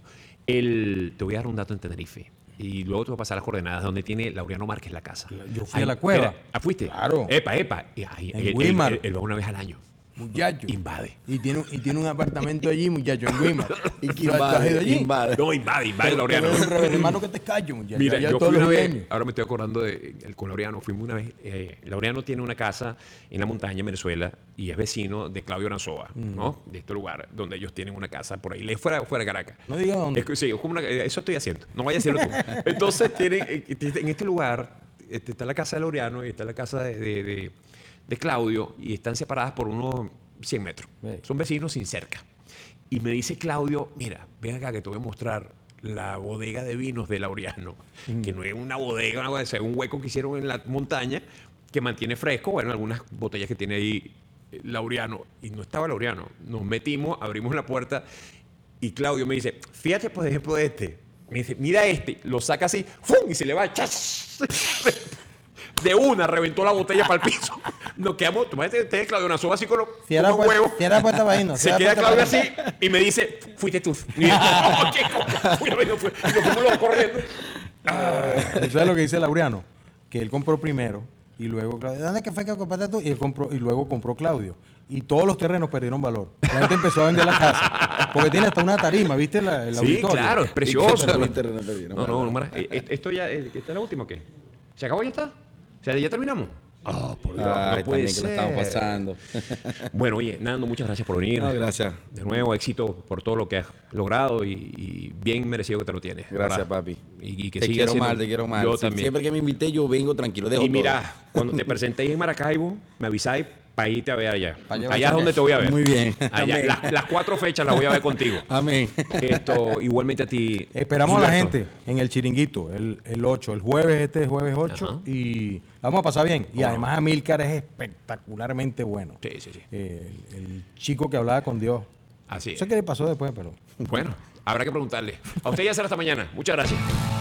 Speaker 1: El, te voy a dar un dato en Tenerife. Y luego te voy a pasar las coordenadas donde tiene Laureano Márquez la casa.
Speaker 8: Yo fui a la cueva.
Speaker 1: espera, ¿ah, fuiste?
Speaker 8: Claro.
Speaker 1: Épa, epa. Y ahí,
Speaker 8: En
Speaker 1: él, él-
Speaker 8: Wilmar.
Speaker 1: él- él va una vez al año.
Speaker 8: Muchacho.
Speaker 1: Invade.
Speaker 8: Y tiene, un- y tiene un apartamento allí, muchacho, en Guima.
Speaker 9: Y que
Speaker 8: ¿Tú has- tú has
Speaker 9: invade,
Speaker 8: ido allí?
Speaker 9: invade.
Speaker 1: No, invade, invade,
Speaker 8: Pero-
Speaker 1: Laureano.
Speaker 8: pero es un revés, hermano, que te callo, muchacho.
Speaker 1: Mira,
Speaker 8: Allá
Speaker 1: yo
Speaker 8: todos
Speaker 1: fui una
Speaker 8: los
Speaker 1: vez,
Speaker 8: dueños.
Speaker 1: ahora me estoy acordando de el, con Laureano, fuimos una vez, eh, Laureano tiene una casa en la montaña en Venezuela y es vecino de Claudio Nazoa, ¿no? De este lugar donde ellos tienen una casa por ahí, le- fuera, fuera de Caracas.
Speaker 8: No diga dónde.
Speaker 1: Es que, sí, es como una- eh, eso estoy haciendo, no vaya a decirlo tú. Entonces, tienen, eh, en este lugar este, está la casa de Laureano y está la casa de, de, de- de Claudio y están separadas por unos cien metros.
Speaker 8: Ve.
Speaker 1: Son vecinos sin cerca. Y me dice Claudio, mira, ven acá que te voy a mostrar la bodega de vinos de Laureano, que no es una bodega, una bodega, es un hueco que hicieron en la montaña que mantiene fresco, bueno, algunas botellas que tiene ahí eh, Laureano, y no estaba Laureano. Nos metimos, abrimos la puerta y Claudio me dice, fíjate por ejemplo de este. Me dice, mira este, lo saca así, ¡fum! Y se le va, ¡chas! De una, reventó la botella para el piso. Nos quedamos, tú imagínate, ustedes, Claudio Nazoa así con los,
Speaker 7: Cierra
Speaker 1: con los
Speaker 7: pu-
Speaker 1: huevos.
Speaker 7: cierra puerta para irnos,
Speaker 1: Se
Speaker 7: cierra
Speaker 1: queda
Speaker 7: puerta
Speaker 1: Claudio
Speaker 7: para
Speaker 1: así y me dice, fuiste tú. Y yo, "Oh, chico". Fui, y nos fui- y nos fuimos los dos corriendo.
Speaker 8: ¿Sabes lo que dice Laureano? Que él compró primero y luego Claudio, ¿dónde que fue que compraste tú? Y él compró y luego compró Claudio. Y todos los terrenos perdieron valor. La gente empezó a vender la casa. Porque tiene hasta una tarima, ¿viste? La, el
Speaker 1: Sí,
Speaker 8: auditorio.
Speaker 1: claro, es precioso.
Speaker 9: Y que los terrenos perdieron
Speaker 1: No, no,
Speaker 9: valor.
Speaker 1: no, Mara, eh, eh, esto ya, eh, ¿esta es la última o qué? ¿Se acabó ya está? O sea, ¿ya terminamos? Ah, por Dios,
Speaker 9: Ay,
Speaker 1: no puede
Speaker 9: también que lo estamos
Speaker 1: ser.
Speaker 9: pasando.
Speaker 1: Bueno, oye, Nando, muchas gracias por venir.
Speaker 9: No, gracias.
Speaker 1: De nuevo, éxito por todo lo que has logrado y, y bien merecido que te lo tienes.
Speaker 9: Gracias,
Speaker 1: ¿verdad?
Speaker 9: papi.
Speaker 1: Y, y que
Speaker 9: te
Speaker 1: sigas
Speaker 9: quiero
Speaker 1: siendo-
Speaker 9: mal, te quiero mal.
Speaker 1: Yo
Speaker 9: Sie-
Speaker 1: también.
Speaker 9: Siempre que me invité, yo vengo tranquilo. Dejo
Speaker 1: Y mira, cuando te presentéis en Maracaibo, me avisáis para irte a ver allá.
Speaker 9: allá
Speaker 1: Allá es donde te voy a ver.
Speaker 9: Muy bien.
Speaker 1: Allá,
Speaker 9: Amén.
Speaker 1: las, las cuatro fechas las voy a ver contigo.
Speaker 9: Amén.
Speaker 1: Esto, igualmente a ti.
Speaker 8: Esperamos a la
Speaker 1: Gilberto.
Speaker 8: gente en el Chiringuito, el, el ocho, el jueves, este es jueves ocho,
Speaker 1: Ajá.
Speaker 8: y vamos a pasar bien. Y
Speaker 1: ¿Cómo
Speaker 8: además Amílcar es espectacularmente bueno.
Speaker 1: Sí, sí, sí.
Speaker 8: Eh, el, el chico que hablaba con Dios.
Speaker 1: Así
Speaker 8: No
Speaker 1: es.
Speaker 8: sé qué le pasó después, pero...
Speaker 1: Bueno, habrá que preguntarle. A usted ya será hasta mañana. Muchas gracias.